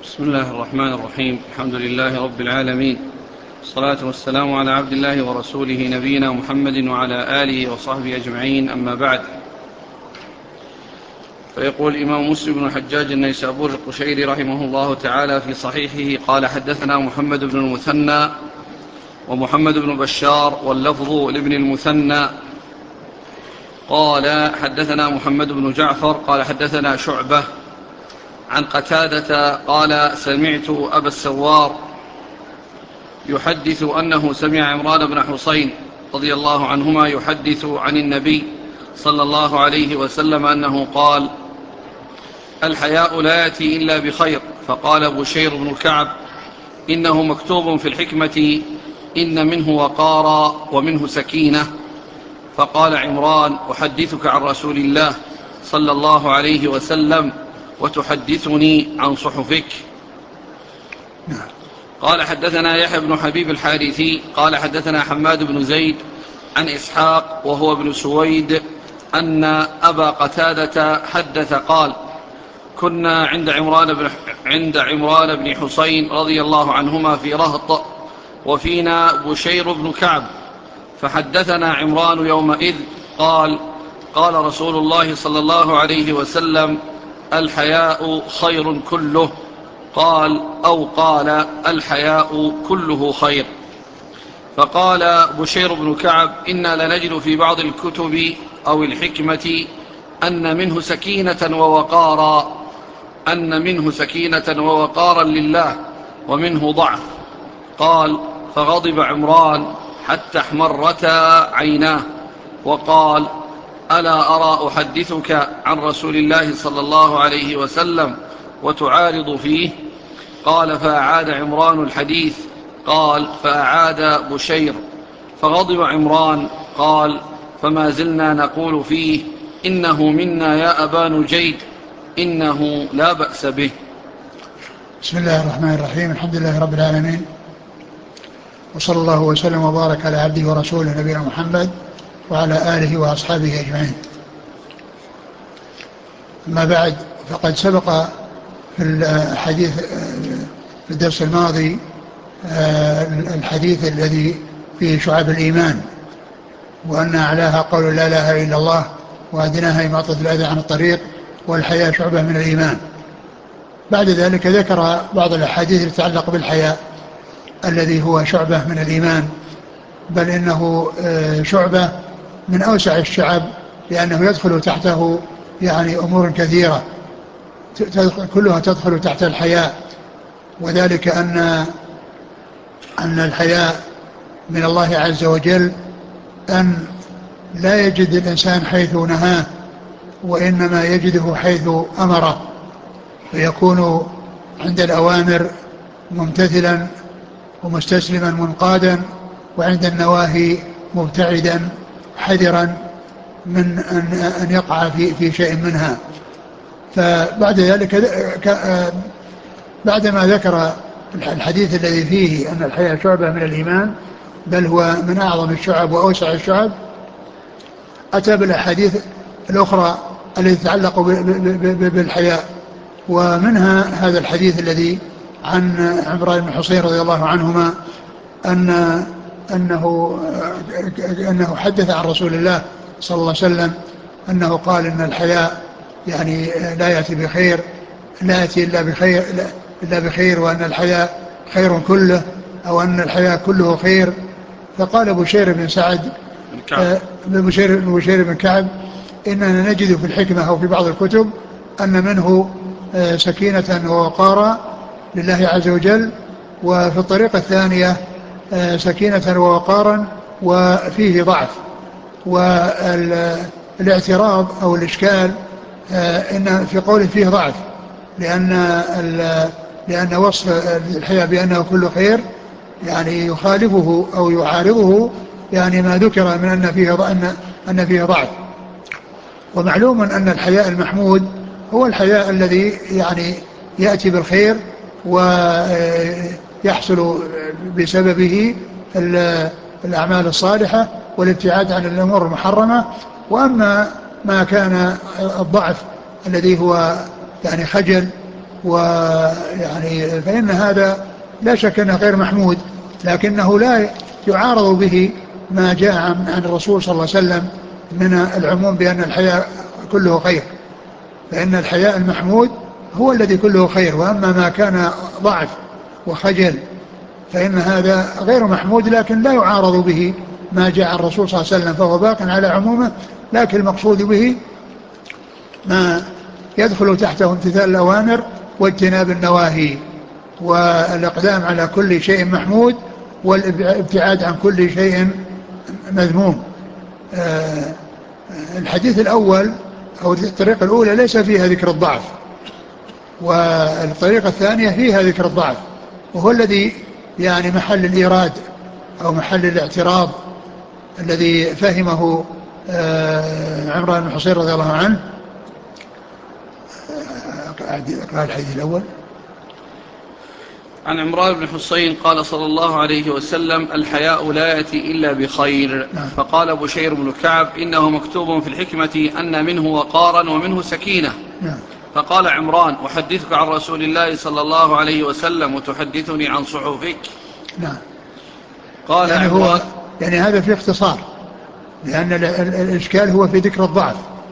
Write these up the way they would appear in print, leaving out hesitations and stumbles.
بسم الله الرحمن الرحيم. الحمد لله رب العالمين، الصلاة والسلام على عبد الله ورسوله نبينا محمد وعلى آله وصحبه أجمعين، أما بعد. فيقول الإمام مسلم بن الحجاج النيسابوري القشيري رحمه الله تعالى في صحيحه: قال حدثنا محمد بن المثنى ومحمد بن بشار، واللفظ لابن المثنى، قال حدثنا محمد بن جعفر قال حدثنا شعبة عن قتادة قال سمعت أبا السوار يحدث أنه سمع عمران بن حصين رضي الله عنهما يحدث عن النبي صلى الله عليه وسلم أنه قال: الحياء لا يأتي إلا بخير. فقال بشير بن كعب: إنه مكتوب في الحكمة إن منه وقارا ومنه سكينة. فقال عمران: أحدثك عن رسول الله صلى الله عليه وسلم وتحدثني عن صحفك. قال حدثنا يحيى بن حبيب الحارثي قال حدثنا حماد بن زيد عن إسحاق وهو ابن سويد أن أبا قتادة حدث قال: كنا عند عمران بن حصين رضي الله عنهما في رهط، وفينا بشير بن كعب، فحدثنا عمران يومئذ قال: قال رسول الله صلى الله عليه وسلم: الحياء خير كله. قال: أو قال: الحياء كله خير. فقال بشير بن كعب: إنا لنجد في بعض الكتب أو الحكمة أن منه سكينة ووقارا لله ومنه ضعف. قال: فغضب عمران حتى احمرتا عيناه، وقال: ألا أرى أحدثك عن رسول الله صلى الله عليه وسلم وتعارض فيه؟ قال: فأعاد عمران الحديث. قال: فأعاد بشير، فغضب عمران. قال: فما زلنا نقول فيه: إنه منا يا أبا نجيد، إنه لا بأس به. بسم الله الرحمن الرحيم. الحمد لله رب العالمين، وصلى الله وسلم وبارك على عبده ورسوله نبينا محمد وعلى آله وأصحابه أجمعين. أما بعد، فقد سبق في الحديث في الدرس الماضي الحديث الذي فيه شعب الإيمان، وأن أعلاها قول لا إله إلا الله، وأدناها إماطة الأذى عن الطريق، والحياء شعبة من الإيمان. بعد ذلك ذكر بعض الأحاديث التي تتعلق بالحياء الذي هو شعبة من الإيمان، بل إنه شعبة من أوسع الشعب، لأنه يدخل تحته يعني أمور كثيرة كلها تدخل تحت الحياء. وذلك أن الحياء من الله عز وجل أن لا يجد الإنسان حيث نهاه، وإنما يجده حيث أمره، فيكون عند الأوامر ممتثلا ومستسلما منقادا، وعند النواهي مبتعدا حذرا من أن يقع في شيء منها. فبعد ذلك بعدما ذكر الحديث الذي فيه أن الحياء شعبة من الإيمان، بل هو من أعظم الشعب وأوسع الشعب، أتى بالأحاديث الأخرى التي تتعلق بالحياء، ومنها هذا الحديث الذي عن عمران بن حصين رضي الله عنهما أنه حدث عن رسول الله صلى الله عليه وسلم أنه قال إن الحياء يعني لا يأتي بخير، لا يأتي إلا بخير، وأن الحياء خير كله، أو أن الحياء كله خير. فقال بشير بن سعد بشير بن كعب: إننا نجد في الحكمة أو في بعض الكتب أن منه سكينة ووقارا لله عز وجل، وفي الطريقة الثانية سكينة ووقارا وفيه ضعف. والاعتراض أو الإشكال إن في قوله فيه ضعف، لأن وصف الحياء بأنه كل خير يعني يخالفه أو يعارضه يعني ما ذكر من أن فيه ضعف. ومعلوم أن الحياء المحمود هو الحياء الذي يعني يأتي بالخير ويحصل بسببه الأعمال الصالحة والابتعاد عن الأمور المحرمة. وأما ما كان الضعف الذي هو يعني خجل ويعني فإن هذا لا شك أنه غير محمود، لكنه لا يعارض به ما جاء عن الرسول صلى الله عليه وسلم من العموم بأن الحياء كله خير، فإن الحياء المحمود هو الذي كله خير، وأما ما كان ضعف وخجل فإن هذا غير محمود، لكن لا يعارض به ما جاء عن الرسول صلى الله عليه وسلم، فهو باق على عمومه، لكن المقصود به ما يدخل تحته امتثال الأوامر واجتناب النواهي، والإقدام على كل شيء محمود والابتعاد عن كل شيء مذموم. الحديث الأول أو الطريقة الأولى ليس فيها ذكر الضعف، والطريقة الثانية فيها ذكر الضعف، وهو الذي يعني محل الإيراد أو محل الاعتراض الذي فهمه عمران بن حصين رضي الله عنه. قال الحديث الأول عن عمران بن حصين قال صلى الله عليه وسلم: الحياء لا يأتي إلا بخير. فقال بشير بن كعب: إنه مكتوب في الحكمة أن منه وقارا ومنه سكينة. فقال عمران: أحدثك عن رسول الله صلى الله عليه وسلم وتحدثني عن صحفك؟ قال يعني عمران يعني هذا في اختصار، لأن الإشكال هو في ذكر الضعف.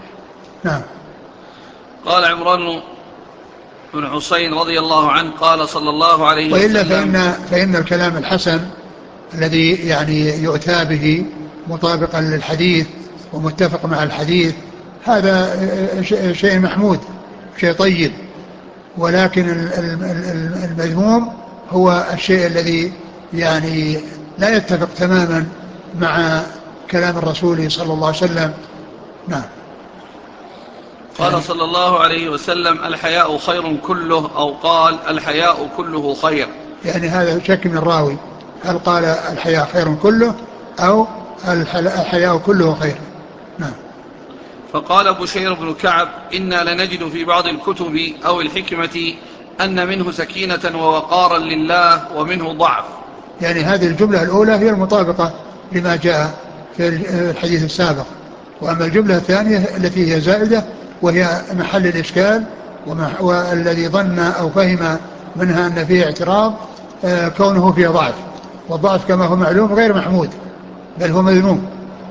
قال عمران بن حصين رضي الله عنه قال صلى الله عليه وإلا وسلم: فإن الكلام الحسن الذي يعني يؤتى به مطابقا للحديث ومتفق مع الحديث هذا شيء محمود، شيء طيب، ولكن المذموم هو الشيء الذي يعني لا يتفق تماما مع كلام الرسول صلى الله عليه وسلم. قال صلى الله عليه وسلم: الحياء خير كله، أو قال: الحياء كله خير. يعني هذا شك من الراوي، هل قال الحياء خير كله أو الحياء كله خير؟ فقال بشير بن كعب: إنا لنجد في بعض الكتب أو الحكمة أن منه سكينة ووقارا لله ومنه ضعف. يعني هذه الجملة الأولى هي المطابقة لما جاء في الحديث السابق، وأما الجملة الثانية التي هي زائدة وهي محل الإشكال والذي ظن أو فهم منها أن فيه اعتراض كونه فيه ضعف، والضعف كما هو معلوم غير محمود بل هو مذموم.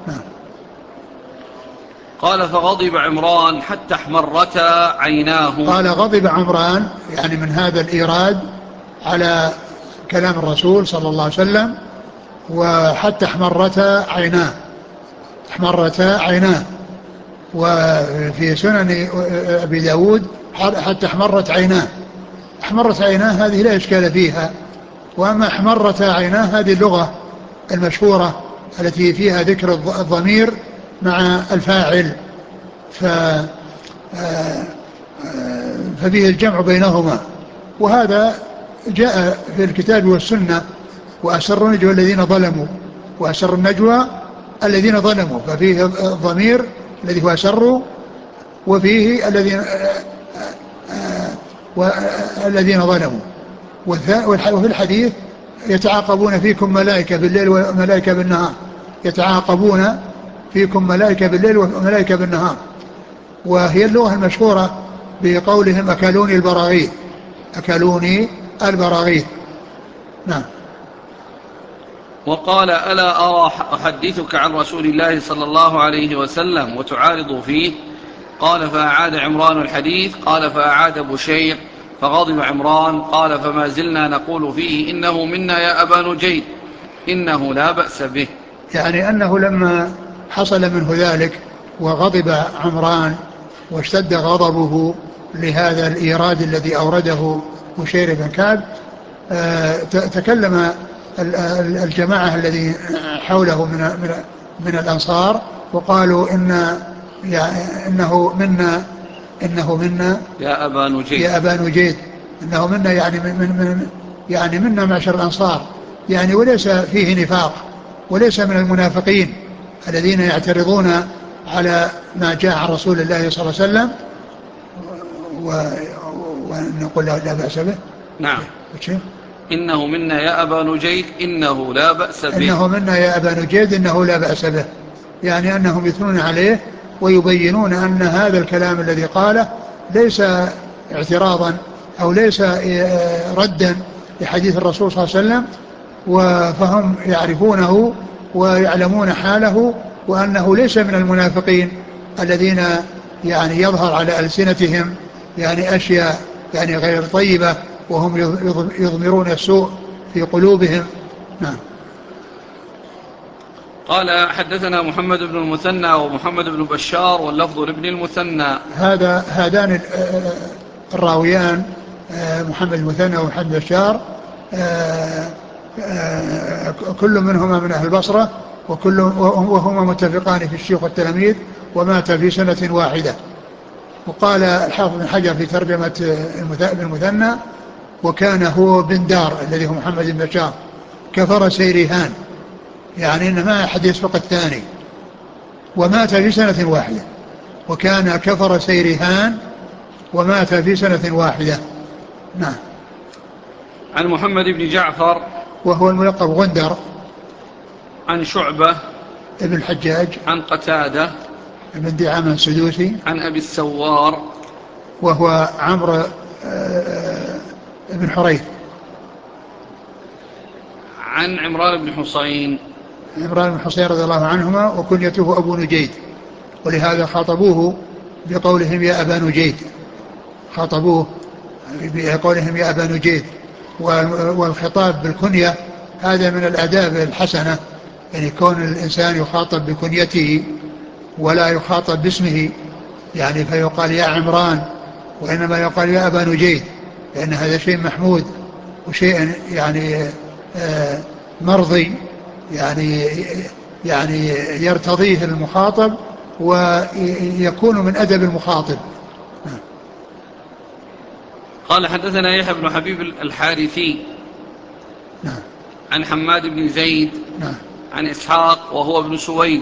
قال: فغضب عمران حتى احمرتا عيناه. قال: غضب عمران يعني من هذا الإيراد على كلام الرسول صلى الله عليه وسلم، وحتى احمرتا عيناه، وفي سنن أبي داود حتى احمرت عيناه هذه لا إشكال فيها، وأما احمرت عيناه هذه اللغة المشهورة التي فيها ذكر الضمير مع الفاعل، ففيه الجمع بينهما، وهذا جاء في الكتاب والسنة: وأسر النجوى الذين ظلموا، ففيه الضمير الذي هو أسر، وفيه الذين ظلموا. وفي الحديث: يتعاقبون فيكم ملائكة بالليل وملائكة بالنهار، يتعاقبون فيكم ملائكة بالليل وملائكة بالنهار، وهي اللغة المشهورة بقولهم: أكلوني البراغيث. وقال: ألا أرى أحدثك عن رسول الله صلى الله عليه وسلم وتعارض فيه؟ قال: فأعاد عمران الحديث. قال: فأعاد بشير فغضب عمران. قال: فما زلنا نقول فيه: إنه منا يا أبا نجيد، إنه لا بأس به. يعني أنه لما حصل منه ذلك وغضب عمران واشتد غضبه لهذا الإيراد الذي أورده بشير بن كعب، تكلم الجماعة الذي حوله من الأنصار وقالوا: إنه منا يا أبا نجيد، إنه منا يعني منا معشر الأنصار، يعني وليس فيه نفاق، وليس من المنافقين الذين يعترضون على ما جاء عن رسول الله صلى الله عليه وسلم، ونقول لا بأس به. نعم. إنه منا يا أبا نجيد إنه لا بأس به. إنه منا يا أبا نجيد إنه لا بأس به، يعني أنهم يثنون عليه ويبينون أن هذا الكلام الذي قاله ليس اعتراضا أو ليس ردا لحديث الرسول صلى الله عليه وسلم، فهم يعرفونه ويعلمون حاله، وأنه ليس من المنافقين الذين يعني يظهر على ألسنتهم يعني أشياء يعني غير طيبة وهم يضمرون السوء في قلوبهم. نعم. قال حدثنا محمد بن المثنى ومحمد بن بشار واللفظ لابن المثنى. هذان الراويان محمد المثنى ومحمد بشار كل منهما من أهل البصرة، وهما متفقان في الشيخ والتلاميذ، ومات في سنة واحدة. وقال الحافظ بن حجر في ترجمة المثنى: وكان هو بن دار الذي هو محمد بن بشار كفر سيرهان، يعني إن ما أحد يسبق الثاني، ومات في سنة واحدة. وكان كفر سيرهان ومات في سنة واحدة. نعم. عن محمد بن جعفر وهو الملقب غندر. عن شعبة ابن الحجاج. عن قتادة ابن دعامة السدوسي. عن أبي السوار وهو عمرو ابن حريث. عن عمران بن حصين. عمران بن حصين رضي الله عنهما، وكنيته أبو نجيد، ولهذا خاطبوه بقولهم يا أبا نجيد، خاطبوه بقولهم يا أبا نجيد. والخطاب بالكنية هذا من الآداب الحسنة، يعني كون الإنسان يخاطب بكنيته ولا يخاطب باسمه، يعني فيقال يا عمران، وإنما يقال يا أبا نجيد، لأن هذا شيء محمود وشيء يعني مرضي، يعني يرتضيه المخاطب ويكون من أدب المخاطب. قال حدثنا يحيى بن حبيب الحارثي نعم. عن حماد بن زيد نعم. عن إسحاق وهو ابن سويد.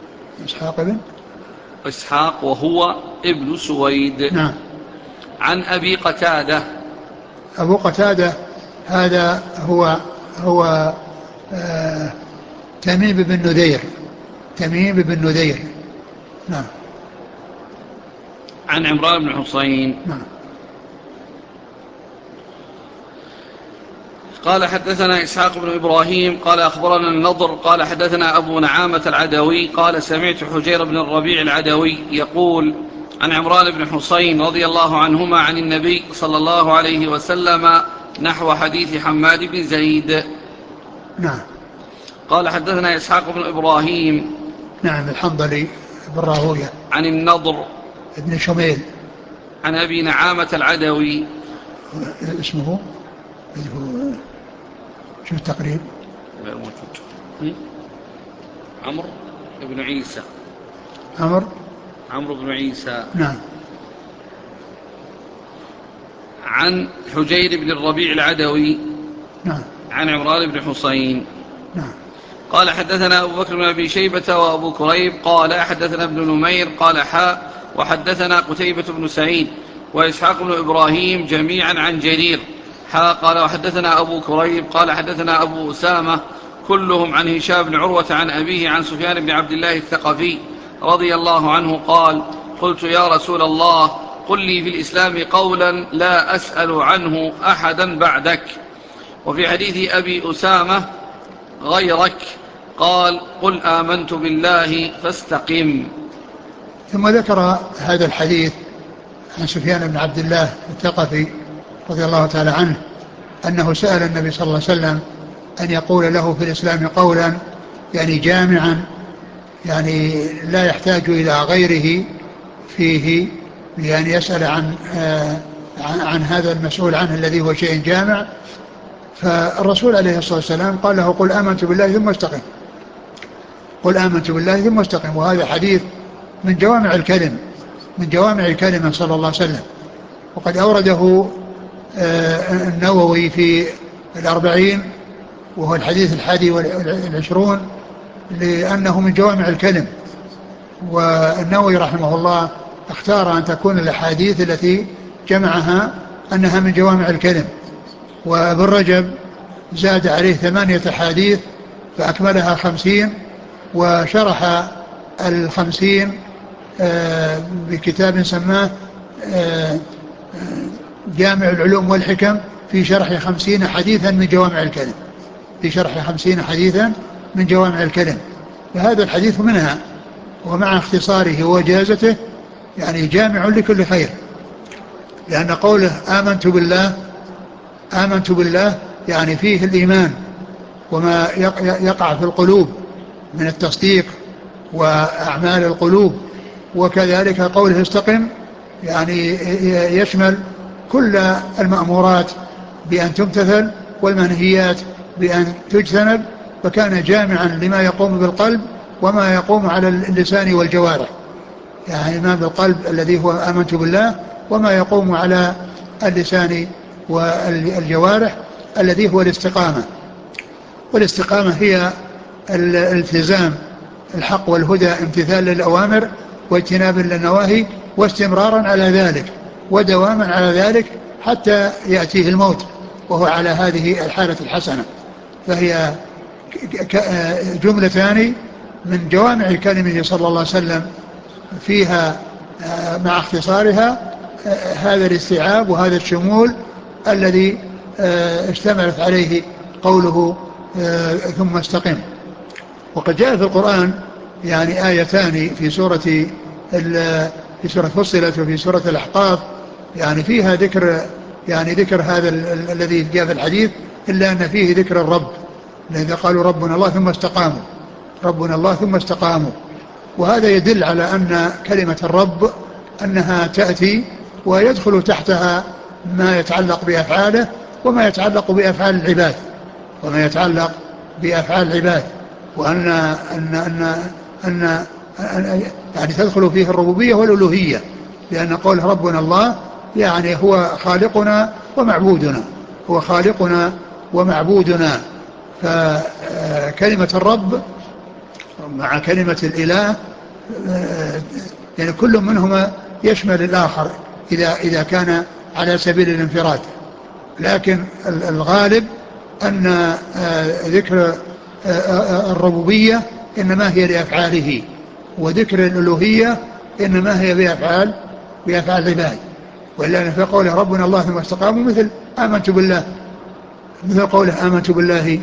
إسحاق وهو ابن سويد. نعم. عن أبي قتادة. أبو قتادة هذا هو تميم بن نذير. تميم بن نذير. نعم. عن عمران بن حصين. نعم. قال حدثنا إسحاق بن إبراهيم قال أخبرنا النضر قال حدثنا أبو نعامة العدوي قال سمعت حجير بن الربيع العدوي يقول عن عمران بن حصين رضي الله عنهما عن النبي صلى الله عليه وسلم نحو حديث حماد بن زيد. نعم. قال حدثنا إسحاق بن إبراهيم. نعم. الحنظلي بن راهويه. عن النضر ابن شميل. عن أبي نعامة العدوي. اسمه شو التقريب؟ غير موجود. عمرو بن عيسى. عمرو بن عيسى. نعم. عن حجير بن الربيع العدوي. نعم. عن عمران بن حصين. نعم. قال حدثنا أبو بكر بن أبي شيبة وأبو كريب قال حدثنا ابن نمير قال وحدثنا قتيبة بن سعيد وإسحاق بن إبراهيم جميعا عن جرير قال وحدثنا أبو كريب قال حدثنا أبو أسامة كلهم عن هشام بن عروة عن أبيه عن سفيان بن عبد الله الثقفي رضي الله عنه قال قلت يا رسول الله قل لي في الإسلام قولا لا أسأل عنه أحدا بعدك. وفي حديث أبي أسامة غيرك قال قل آمنت بالله فاستقم. ثم ذكر هذا الحديث عن سفيان بن عبد الله الثقفي رضي الله تعالى عنه أنه سأل النبي صلى الله عليه وسلم أن يقول له في الإسلام قولا يعني جامعا، يعني لا يحتاج إلى غيره فيه، يعني يسأل عن هذا المسؤول عنه الذي هو شيء جامع. فالرسول عليه الصلاة والسلام قال له قل آمنت بالله ثم استقم. قل آمنت بالله ثم استقم. وهذا حديث من جوامع الكلم، من جوامع الكلمة صلى الله عليه وسلم، وقد أورده النووي في 40 وهو الحديث 21 لأنه من جوامع الكلم. والنووي رحمه الله اختار أن تكون الأحاديث التي جمعها أنها من جوامع الكلم. وابن رجب زاد عليه 8 أحاديث فأكملها 50، وشرح 50 بكتاب سماه جامع العلوم والحكم في شرح 50 حديثا من جوامع الكلم، في شرح 50 حديثا من جوامع الكلم. فهذا الحديث منها، ومع اختصاره وجازته يعني جامع لكل خير، لأن قوله آمنت بالله يعني فيه الإيمان وما يقع في القلوب من التصديق وأعمال القلوب، وكذلك قوله استقم يعني يشمل كل المأمورات بأن تمتثل والمنهيات بأن تجتنب، فكان جامعا لما يقوم بالقلب وما يقوم على اللسان والجوارح، يعني ما بالقلب الذي هو آمنت بالله، وما يقوم على اللسان والجوارح الذي هو الاستقامة. والاستقامة هي الالتزام الحق والهدى، امتثال للأوامر واجتناب للنواهي، واستمرارا على ذلك ودواما على ذلك حتى يأتيه الموت وهو على هذه الحالة الحسنة. فهي جملتان من جوامع كلمه صلى الله عليه وسلم، فيها مع اختصارها هذا الاستيعاب وهذا الشمول الذي اشتملت عليه قوله ثم استقم. وقد جاء في القرآن يعني آيتان في سورة فصلت وفي سورة الأحقاف، يعني فيها ذكر هذا الذي جاء في الحديث، إلا أن فيه ذكر الرب، لذا قالوا ربنا الله ثم استقاموا، ربنا الله ثم استقاموا. وهذا يدل على أن كلمة الرب أنها تأتي ويدخل تحتها ما يتعلق بأفعاله وما يتعلق بأفعال العباد، وأن أن أن أن يعني تدخل فيه الربوبية والألوهية، لأن قول ربنا الله يعني هو خالقنا ومعبودنا، فكلمة الرب مع كلمة الإله يعني كل منهما يشمل الآخر إذا كان على سبيل الانفراد، لكن الغالب أن ذكر الربوبية إنما هي لأفعاله، وذكر الألوهية إنما هي بأفعال العباد. وإلا في قوله ربنا الله ثم استقاموا مثل آمنت بالله، مثل قوله آمنت بالله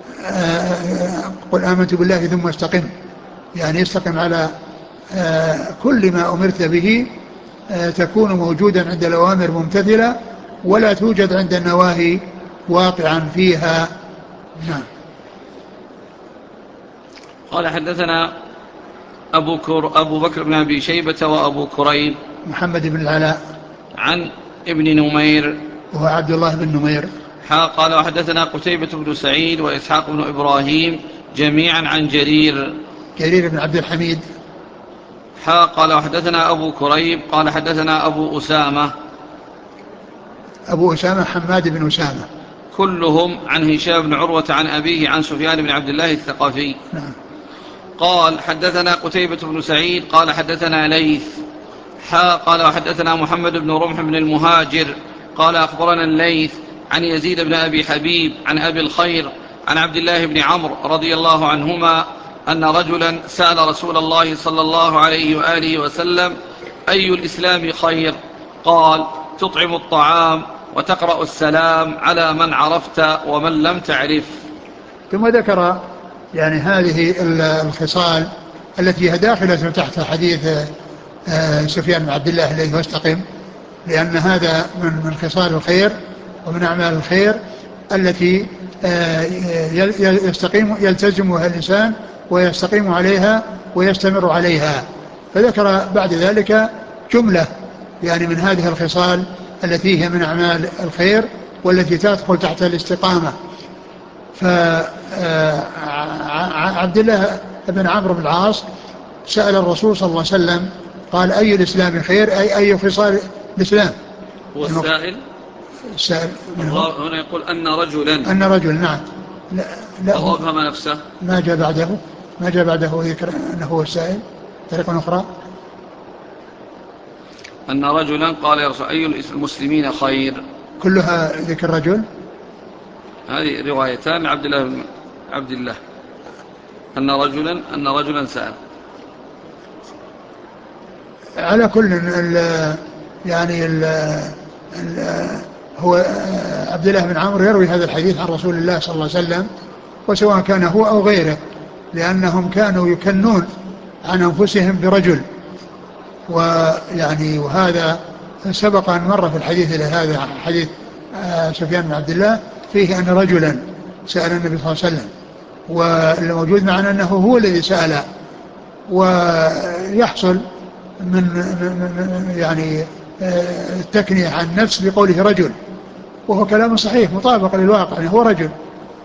قل آمنت بالله ثم استقم، يعني استقم على كل ما أمرت به، تكون موجودا عند الأوامر ممتثلة، ولا توجد عند النواهي واقعا فيها. نعم. قال حدثنا أبو بكر بن أبي شيبة وأبو كريب محمد بن العلاء عن ابن نمير وهو عبد الله بن نمير. قال وحدثنا قتيبة بن سعيد وإسحاق بن إبراهيم جميعا عن جرير بن عبد الحميد. قال وحدثنا أبو كريب قال حدثنا أبو أسامة حماد بن أسامة، كلهم عن هشام بن عروة عن أبيه عن سفيان بن عبد الله الثقفي. نعم. قال حدثنا قتيبة بن سعيد قال حدثنا ليث قال وحدثنا محمد بن رمح بن المهاجر قال أخبرنا الليث عن يزيد بن أبي حبيب عن أبي الخير عن عبد الله بن عمرو رضي الله عنهما أن رجلا سأل رسول الله صلى الله عليه وآله وسلم أي الإسلام خير؟ قال تطعم الطعام وتقرأ السلام على من عرفت ومن لم تعرف. ثم ذكر يعني هذه الخصال التي هي داخلة تحت حديث سفيان بن عبد الله الذي واستقم، لأن هذا من خصال الخير ومن أعمال الخير التي يلتزمها الإنسان ويستقيم عليها ويستمر عليها. فذكر بعد ذلك جملة يعني من هذه الخصال التي هي من أعمال الخير والتي تدخل تحت الاستقامة. فعبد الله بن عمرو بن العاص سأل الرسول صلى الله عليه وسلم قال أي الإسلام خير، أي خصال الإسلام. هو السائل هنا يقول أن رجلا نعم. لا أو أبهم نفسه، ما جاء بعده ذكر أنه هو السائل طريقة أخرى. أن رجلا قال يا رسول أي المسلمين خير، كلها ذكر رجل. هذه روايتان عبد الله أن رجلا سأل. على كل يعني هو عبد الله بن عمرو يروي هذا الحديث عن رسول الله صلى الله عليه وسلم، وسواء كان هو أو غيره، لأنهم كانوا يكنون عن أنفسهم برجل، ويعني وهذا سبق أن مر في الحديث إلى هذا حديث سفيان بن عبد الله فيه أن رجلا سأل النبي صلى الله عليه وسلم، والموجود معنا أنه هو الذي سأل، ويحصل من يعني التكنية عن النفس بقوله رجل، وهو كلام صحيح مطابق للواقع، يعني هو رجل.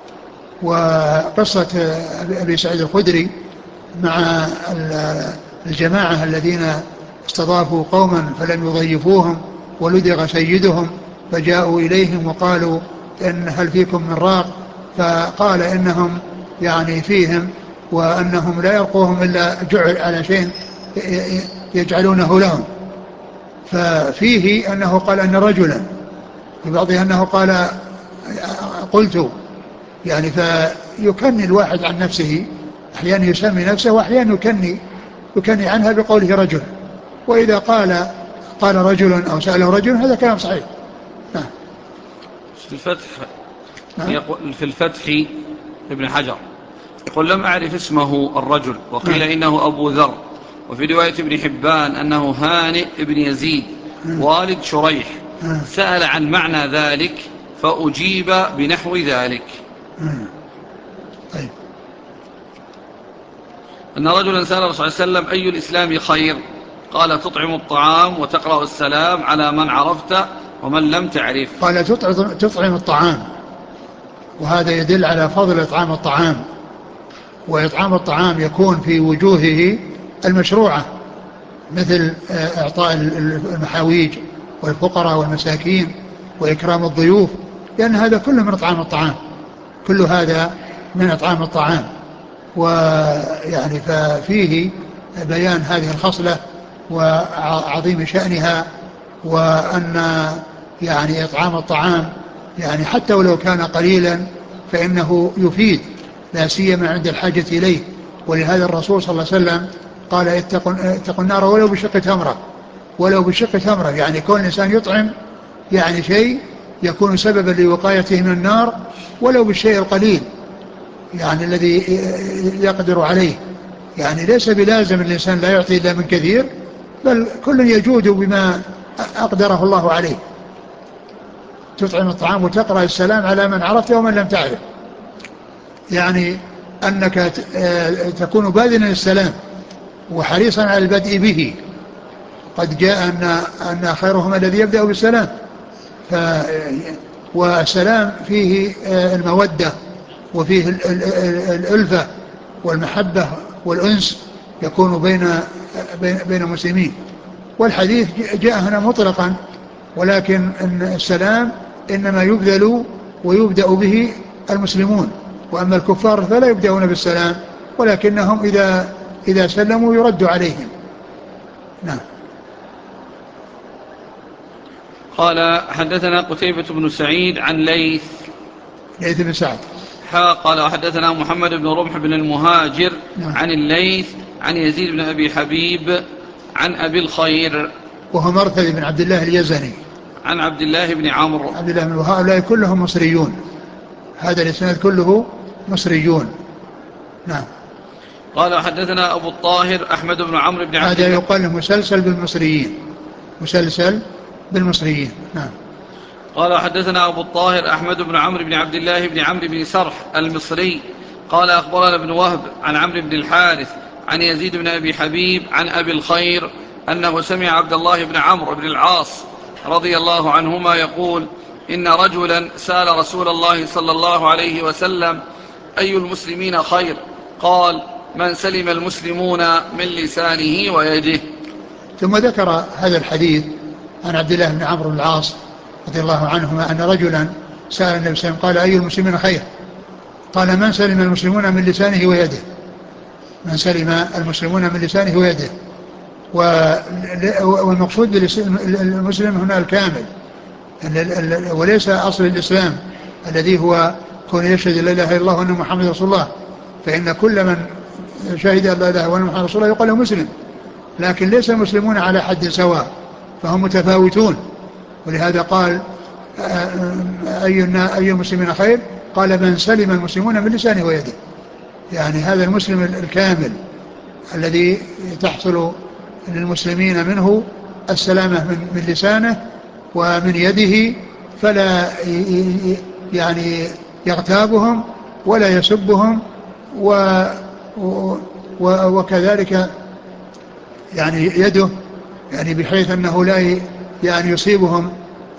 وقصة أبي سعيد الخدري مع الجماعة الذين استضافوا قوما فلم يضيفوهم ولدغ سيدهم فجاءوا إليهم وقالوا إن هل فيكم من راق، فقال إنهم يعني فيهم، وأنهم لا يرقوهم إلا جعل على شيء يجعلونه لهم. ففيه أنه قال أن رجلا، في بعضها أنه قال قلت، يعني فيكني الواحد عن نفسه، أحيانا يسمي نفسه وأحيانا يكني عنها بقوله رجل، وإذا قال رجل أو سأله رجل هذا كلام صحيح. في الفتح يقول في الفتح ابن حجر يقول لم أعرف اسمه الرجل، وقيل إنه أبو ذر، وفي رواية ابن حبان أنه هانئ ابن يزيد والد شريح، سأل عن معنى ذلك فأجيب بنحو ذلك. أن رجلا سأل الرسول صلى الله عليه وسلم أي الإسلام خير؟ قال تطعم الطعام وتقرأ السلام على من عرفت ومن لم تعرف. قال تطعم الطعام، وهذا يدل على فضل إطعام الطعام، وإطعام الطعام يكون في وجوهه المشروعة، مثل إعطاء المحاويج والفقراء والمساكين وإكرام الضيوف، لأن هذا كله من إطعام الطعام، كل هذا من إطعام الطعام. ويعني ففيه بيان هذه الخصلة وعظيم شأنها، وأن يعني إطعام الطعام يعني حتى ولو كان قليلا فإنه يفيد، لا سيما عند الحاجة إليه. ولهذا الرسول صلى الله عليه وسلم قال اتقوا النار ولو بشق تمرة، ولو بشق تمرة، يعني كون الإنسان يطعم يعني شيء يكون سببا لوقايته من النار ولو بالشيء القليل يعني الذي يقدر عليه، يعني ليس بلازم الإنسان لا يعطي إلا من كثير، بل كل يجود بما أقدره الله عليه. تطعم الطعام وتقرأ السلام على من عرفت ومن لم تعرف، يعني أنك تكون باذلا السلام وحريصا على البدء به. قد جاء أن خيرهم الذي يبدأ بالسلام، والسلام فيه المودة وفيه الألفة والمحبة والأنس يكون بين المسلمين. والحديث جاء هنا مطلقا، ولكن إن السلام إنما يبذل ويبدأ به المسلمون، وأما الكفار فلا يبدأون بالسلام، ولكنهم إذا سلموا يرد عليهم. نعم. قال حدثنا قتيبة بن سعيد عن ليث بن سعد قال وحدثنا محمد بن رمح بن المهاجر نعم. عن الليث عن يزيد بن أبي حبيب عن أبي الخير وهو مرثد بن عبد الله اليزني عن عبد الله بن عمرو. وهؤلاء كلهم مصريون، هذا الإسناد كله مصريون. نعم. قال وحدثنا أبو الطاهر أحمد بن عمرو بن عبد هذا يقال مسلسل بالمصريين، مسلسل بالمصريين. نعم. قال وحدثنا أبو الطاهر أحمد بن عمرو بن عبد الله بن عمرو بن سرح المصري قال أخبرنا ابن وهب عن عمرو بن الحارث عن يزيد بن أبي حبيب عن أبي الخير أنه سمع عبد الله بن عمرو بن العاص رضي الله عنهما يقول إن رجلا سأل رسول الله صلى الله عليه وسلم أي المسلمين خير؟ قال من سلم المسلمون من لسانه ويده. ثم ذكر هذا الحديث عن عبد الله بن عمرو بن العاص رضي الله عنهما أن رجلا سأل النبي صلى الله عليه وسلم قال أي المسلمين خير؟ قال من سلم المسلمون من لسانه ويده، من سلم المسلمون من لسانه ويده. والمقصود بالمسلم هنا الكامل، وليس أصل الإسلام الذي هو كون يشهد لا إله إلا الله وأن محمد رسول الله، فإن كل من شهد لا إله إلا الله وأن محمد رسول الله يقال له مسلم، لكن ليس المسلمون على حد سواء، فهم متفاوتون، ولهذا قال أي المسلمين خير؟ قال من سلم المسلمون من لسانه ويده. يعني هذا المسلم الكامل الذي تحصل للمسلمين منه السلامة من لسانه ومن يده، فلا يعني يغتابهم ولا يسبهم، وكذلك يعني يده، يعني بحيث أنه لا يعني يصيبهم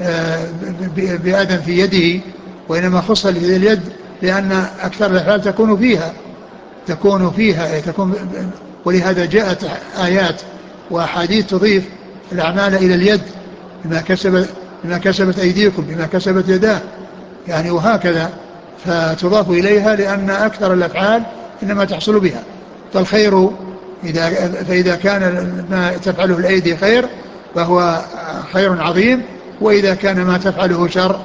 بأذى في يده، وإنما خص اليد لأن أكثر الأفعال تكون فيها ولهذا جاءت آيات وأحاديث تضيف الأعمال إلى اليد، بما كسبت أيديكم، بما كسبت يداه، يعني وهكذا، فتضاف إليها لأن أكثر الأفعال إنما تحصل بها. فالخير فإذا كان ما تفعله الأيدي خير فهو خير عظيم، وإذا كان ما تفعله شر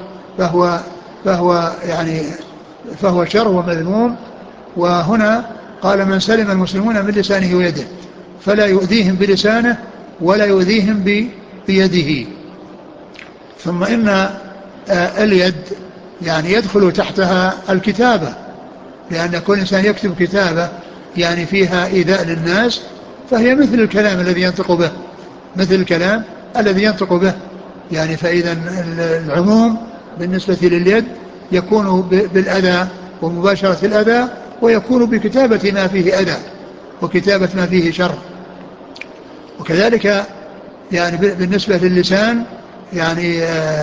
فهو شر ومذموم. وهنا قال من سلم المسلمون من لسانه ويده، فلا يؤذيهم بلسانه ولا يؤذيهم بيده. ثم إن اليد يعني يدخل تحتها الكتابة، لأن كل إنسان يكتب كتابة يعني فيها إيذاء للناس، فهي مثل الكلام الذي ينطق به يعني. فإذا العموم بالنسبة لليد يكون بالأذى ومباشرة الأذى، ويكون بكتابة ما فيه أذى وكتابة ما فيه شر. وكذلك يعني بالنسبة للسان يعني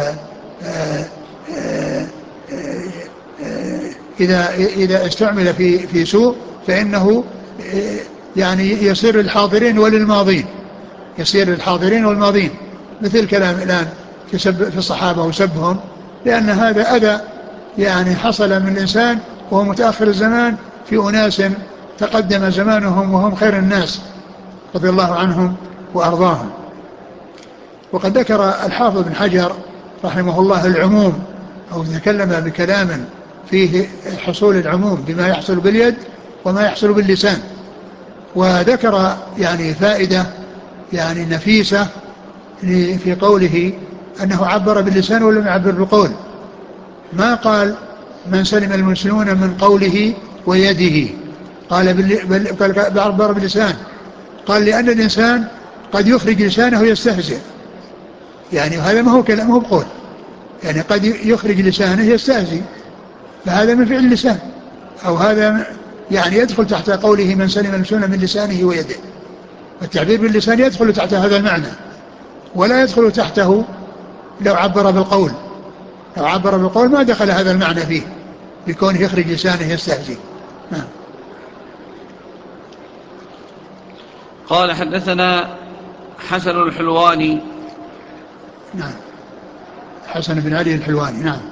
إذا استعمل في سوء فإنه يعني يصير للحاضرين والماضين، مثل كلام الآن في الصحابة وسبهم، لأن هذا أذى يعني حصل من الإنسان وهو متأخر الزمان في أناس تقدم زمانهم وهم خير الناس رضي الله عنهم وأرضاهم. وقد ذكر الحافظ بن حجر رحمه الله العموم، أو تكلم بكلام فيه حصول العموم بما يحصل باليد وما يحصل باللسان. وذكر يعني فائدة يعني نفيسة في قوله أنه عبر باللسان ولم يعبر بالقول. ما قال من سلم المسلمون من قوله ويده، قال عبر باللسان، قال لأن الإنسان قد يخرج لسانه ويستهزئ، يعني هذا ما هو بقول، يعني قد يخرج لسانه يستهزئ، فهذا من فعل اللسان، أو هذا يعني يدخل تحت قوله من سلم المسلمون من لسانه ويده. التعبير باللسان يدخل تحت هذا المعنى، ولا يدخل تحته لو عبر بالقول ما دخل هذا المعنى فيه بكونه يخرج لسانه يستهزئ. نعم. قال حدثنا حسن الحلواني. نعم، حسن بن علي الحلواني. نعم.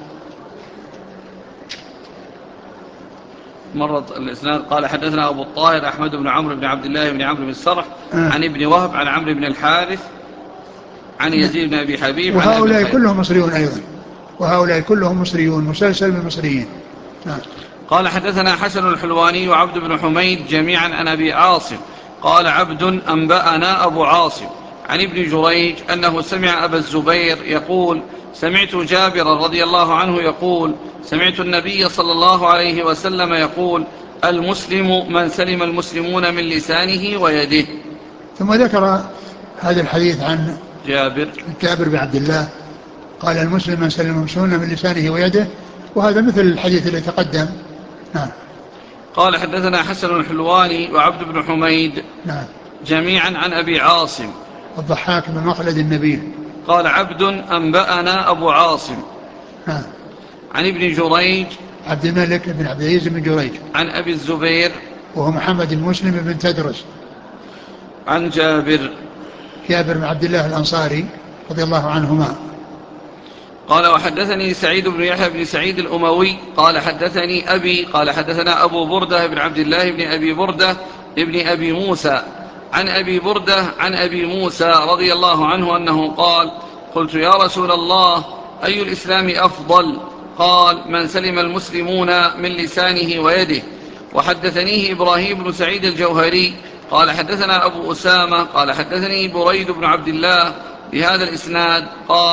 مرت الإسناد. قال حدثنا أبو الطاهر أحمد بن عمرو بن عبد الله بن عمرو بن السرح عن ابن وهب عن عمرو بن الحارث عن يزيد بن أبي حبيب. وهؤلاء كلهم مصريون أيضا، وهؤلاء كلهم مصريون، مسلسل من المصريين. نعم. قال حدثنا حسن الحلواني وعبد بن حميد جميعا عن أبي عاصم قال عبد أنبأنا أبو عاصم عن ابن جريج أنه سمع أبا الزبير يقول سمعت جابر رضي الله عنه يقول سمعت النبي صلى الله عليه وسلم يقول المسلم من سلم المسلمون من لسانه ويده. ثم ذكر هذا الحديث عن جابر بن عبد الله قال المسلم من سلم المسلمون من لسانه ويده، وهذا مثل الحديث الذي تقدم. نعم. قال حدثنا حسن الحلواني وعبد بن حميد نعم جميعا عن أبي عاصم الضحاك بن مخلد النبيل. قال عبد أنبأنا أبو عاصم نعم. عن ابن جريج عبد الملك بن عبد العزيز بن جريج عن أبي الزبير وهو محمد بن مسلم بن تدرس عن جابر بن عبد الله الأنصاري رضي الله عنهما. قال وحدثني سعيد بن يحيى بن سعيد الأموي قال حدثني أبي قال حدثنا أبو بردة بن عبد الله بن أبي بردة ابن أبي موسى عن أبي بردة عن أبي موسى رضي الله عنه أنه قال قلت يا رسول الله أي الإسلام أفضل؟ قال من سلم المسلمون من لسانه ويده. وحدثنيه إبراهيم بن سعيد الجوهري قال حدثنا أبو أسامة قال حدثني بريد بن عبد الله بهذا الإسناد قال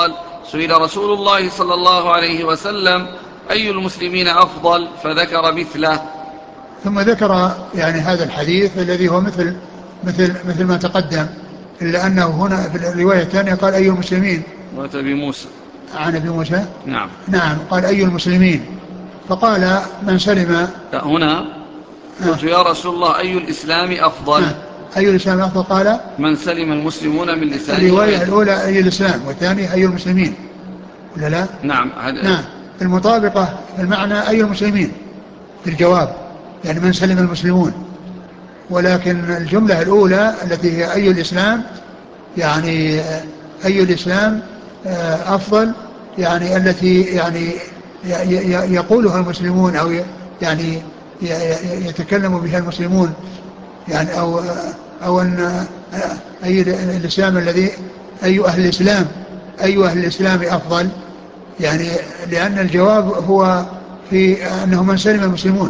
سئل رسول الله صلى الله عليه وسلم أي المسلمين أفضل فذكر مثله. ثم ذكر يعني هذا الحديث الذي هو مثل ما تقدم، إلا أنه هنا في الرواية الثانية قال أي المسلمين. وأبي موسى عن أبي موسى. نعم قال أي المسلمين، فقال من سلم. هنا قلت يا رسول الله أي الإسلام أفضل. أي الإسلام أفضل؟ قال من سلم المسلمون من لسانه. الرواية الأولى أي الإسلام، والثانية أي المسلمين، ولا لا؟ نعم. المطابقة المعنى أي المسلمين في الجواب، يعني من سلم المسلمون. ولكن الجملة الأولى التي هي أي الإسلام، يعني أي الإسلام أفضل، يعني التي يعني يقولها المسلمون أو يعني يتكلم بها المسلمون، يعني أو أن أي الإسلام الذي أي أهل الإسلام، أي أهل الإسلام أفضل، يعني لأن الجواب هو في أنه من سلم المسلمون.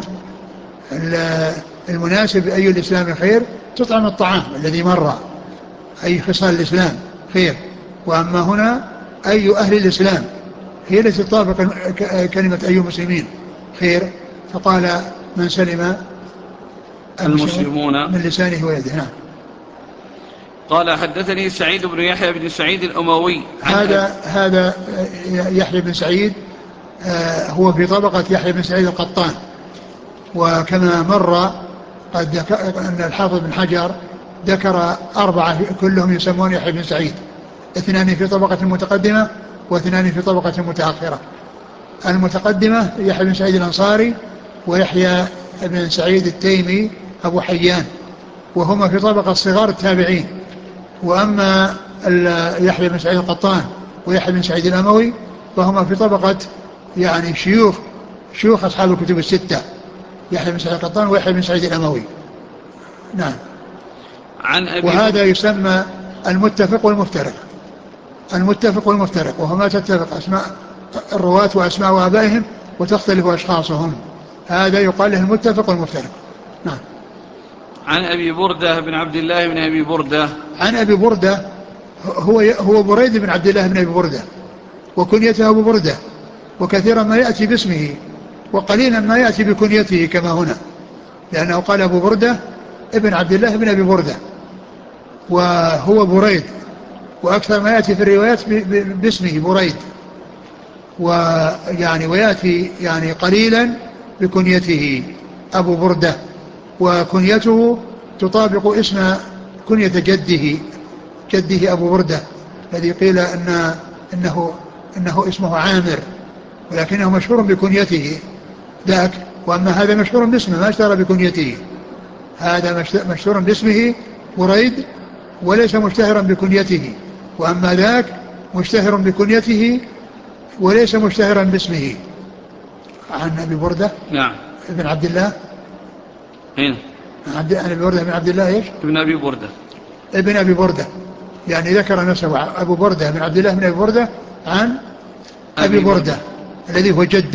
المناسب أي الإسلام خير تطعم الطعام الذي مر، أي خصال الإسلام خير. وأما هنا أي أهل الإسلام هي التي تطابق كلمة أي المسلمين خير، فقال من سلم المسلمون من لسانه ويده. نعم. قال حدثني سعيد بن يحيى بن سعيد الأموي. هذا يحيى بن سعيد هو في طبقة يحيى بن سعيد القطان. وكما مر أن الحافظ بن حجر ذكر 4 كلهم يسمون يحيى بن سعيد، 2 في طبقة متقدمة و2 في طبقة متأخرة. المتقدمة يحيى بن سعيد الأنصاري ويحيى بن سعيد التيمي أبو حيان، وهما في طبقة صغار التابعين. وأما يحيى بن سعيد القطان ويحيى بن سعيد الأموي فهما في طبقة يعني شيوخ أصحاب الكتب الستة، يحيى بن سعيد القطان ويحيى بن سعيد الأموي. نعم. وهذا يسمى المتفق والمفترق. المتفق والمفترق وهو ما تتفق أسماء الرواة وأسماء آبائهم وتختلف أشخاصهم، هذا يقال له المتفق والمفترق. نعم. عن أبي بردة بن عبد الله بن أبي بردة. عن أبي بردة هو بريد بن عبد الله بن أبي بردة، وكنيته أبو بردة، وكثيرا ما يأتي باسمه وقليلا ما يأتي بكنيته كما هنا، لأنه قال أبو بردة ابن عبد الله بن أبي بردة، وهو بريد، وأكثر ما يأتي في الروايات باسمه بريد، ويأتي يعني قليلا بكنيته أبو بردة، وكنيته تطابق اسم كنية جده أبو بردة الذي قيل إنه اسمه عامر، ولكنه مشهور بكنيته ذاك. وأما هذا مشهور باسمه ما اشتهر بكنيته، هذا مشهور باسمه بريد وليس مشتهرا بكنيته، وأما ذاك مشتهر بكنيته وليس مشتهرا باسمه. عن أبي بردة نعم ابن عبد الله. هنا عن أبي بردة بن عبد الله إيش؟ ابن أبي بردة. ابن أبي بردة، يعني ذكر نفسه أبو بردة بن عبد الله بن أبي بردة عن أبي بردة الذي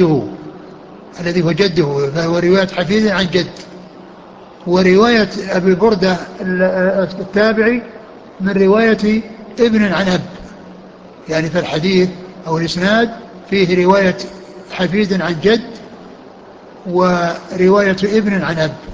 هو جده، فهو رواية حفيد عن جد. ورواية أبي بردة التابعي من رواية ابن عن أب، يعني في الحديث أو الإسناد فيه رواية حفيد عن جد ورواية ابن عن أب.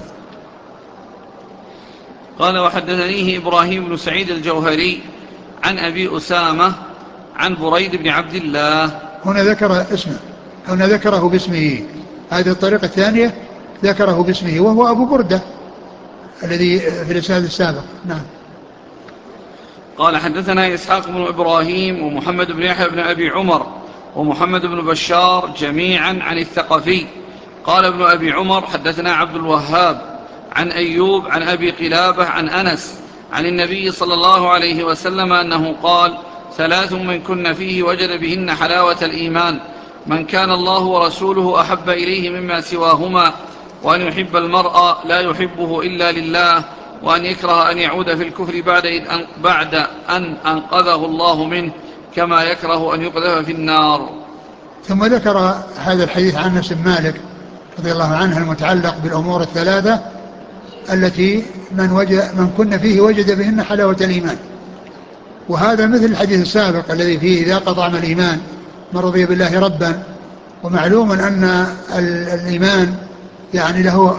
قال وحدثنيه إبراهيم بن سعيد الجوهري عن أبي أسامة عن بريد بن عبد الله. هنا ذكر اسمه، هنا ذكره باسمه، هذه الطريقة الثانية ذكره باسمه وهو أبو بردة الذي في الإسناد السابق. نعم. قال حدثنا إسحاق بن إبراهيم ومحمد بن يحيى بن أبي عمر ومحمد بن بشار جميعا عن الثقفي. قال ابن أبي عمر حدثنا عبد الوهاب عن أيوب عن أبي قلابة عن أنس عن النبي صلى الله عليه وسلم أنه قال 3 من كن فيه وجد بهن حلاوة الإيمان: من كان الله ورسوله أحب إليه مما سواهما، وأن يحب المرء لا يحبه إلا لله، وأن يكره أن يعود في الكفر بعد أن أنقذه الله منه، كما يكره أن يقذف في النار. ثم ذكر هذا الحديث عن أنس بن مالك رضي الله عنه المتعلق بالأمور الثلاثة التي من كن فيه وجد بهن حلاوة الإيمان. وهذا مثل الحديث السابق الذي فيه إذا طعم الإيمان من رضي بالله ربا. ومعلوم أن الإيمان يعني له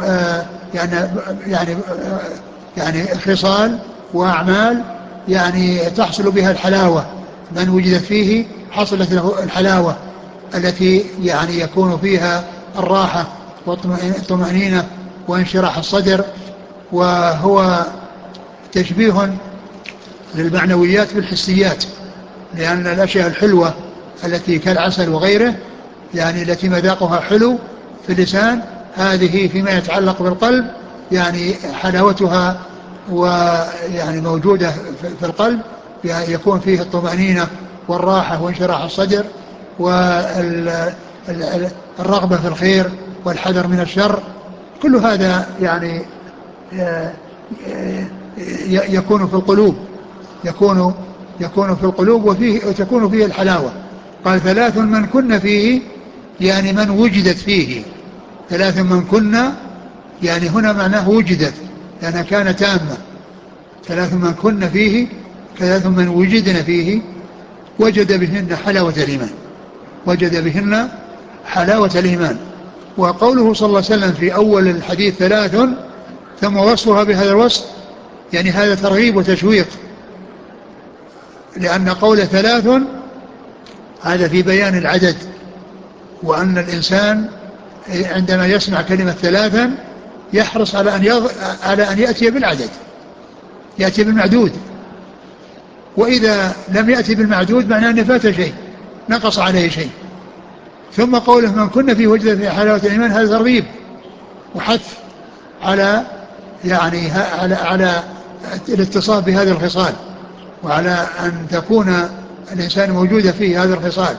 يعني خصال وأعمال يعني تحصل بها الحلاوة. من وجدت فيه حصلت له الحلاوة التي يعني يكون فيها الراحة والطمأنينة وانشراح الصدر. وهو تشبيه للمعنويات بالحسيات، لأن الأشياء الحلوة التي كالعسل وغيره يعني التي مذاقها حلو في اللسان، هذه فيما يتعلق بالقلب يعني حلاوتها ويعني موجودة في القلب، يعني يكون فيه الطمأنينة والراحة وانشراح الصدر والرغبة في الخير والحذر من الشر. كل هذا يعني يكون في القلوب، يكون في القلوب وتكون فيه الحلاوة. قال ثلاث من كن فيه، يعني من وجدت فيه. ثلاث من كن يعني هنا معناه وجدت لأنها كانت تامة. ثلاث من كن فيه، ثلاث من وجدن فيه وجد بهن حلاوة الإيمان، وجد بهن حلاوة الإيمان. وقوله صلى الله عليه وسلم في أول الحديث ثلاث ثم وصفها بهذا الوصف، يعني هذا ترغيب وتشويق، لأن قول ثلاث هذا في بيان العدد، وأن الإنسان عندما يسمع كلمة ثلاثا يحرص على أن يأتي بالعدد، يأتي بالمعدود. وإذا لم يأتي بالمعدود معناه أن فات شيء، نقص عليه شيء. ثم قوله من كن فيه وجد في حلاوة الإيمان، هذا ترغيب وحث على يعني على الاتصاف بهذه الخصال، وعلى أن تكون الإنسان موجودة فيه هذه الخصال.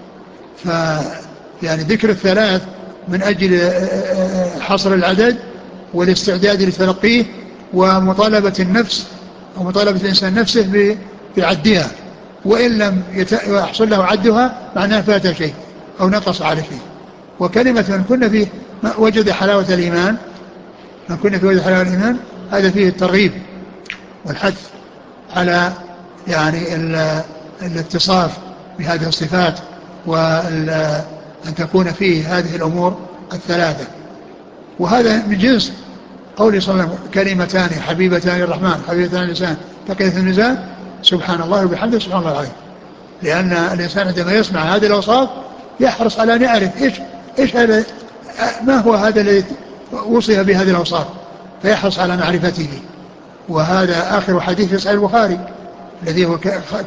يعني ذكر الثلاث من أجل حصر العدد والاستعداد لتلقيه ومطالبة النفس ومطالبة الإنسان نفسه بعدها، وإن لم يحصل له عدها معناه فات شيء أو نقص على شيء. وكلمة من كنا فيه وجد حلاوة الإيمان، من كنا فيه وجد حلاوة الإيمان، هذا فيه الترغيب والحث على يعني الاتصاف بهذه الصفات، وأن تكون فيه هذه الأمور الثلاثة. وهذا من جنس قوله صلى الله عليه وسلم كلمتان حبيبتان الرحمن حبيبتان اللسان ثقيلة الميزان سبحان الله وبحمده سبحان الله العظيم. لأن الإنسان عندما يسمع هذه الأوصاف يحرص على أن يعرف إيش هذا، ما هو هذا الذي وصف بهذه الأوصاف، فيحرص على معرفته. وهذا آخر حديث في صحيح البخاري الذي هو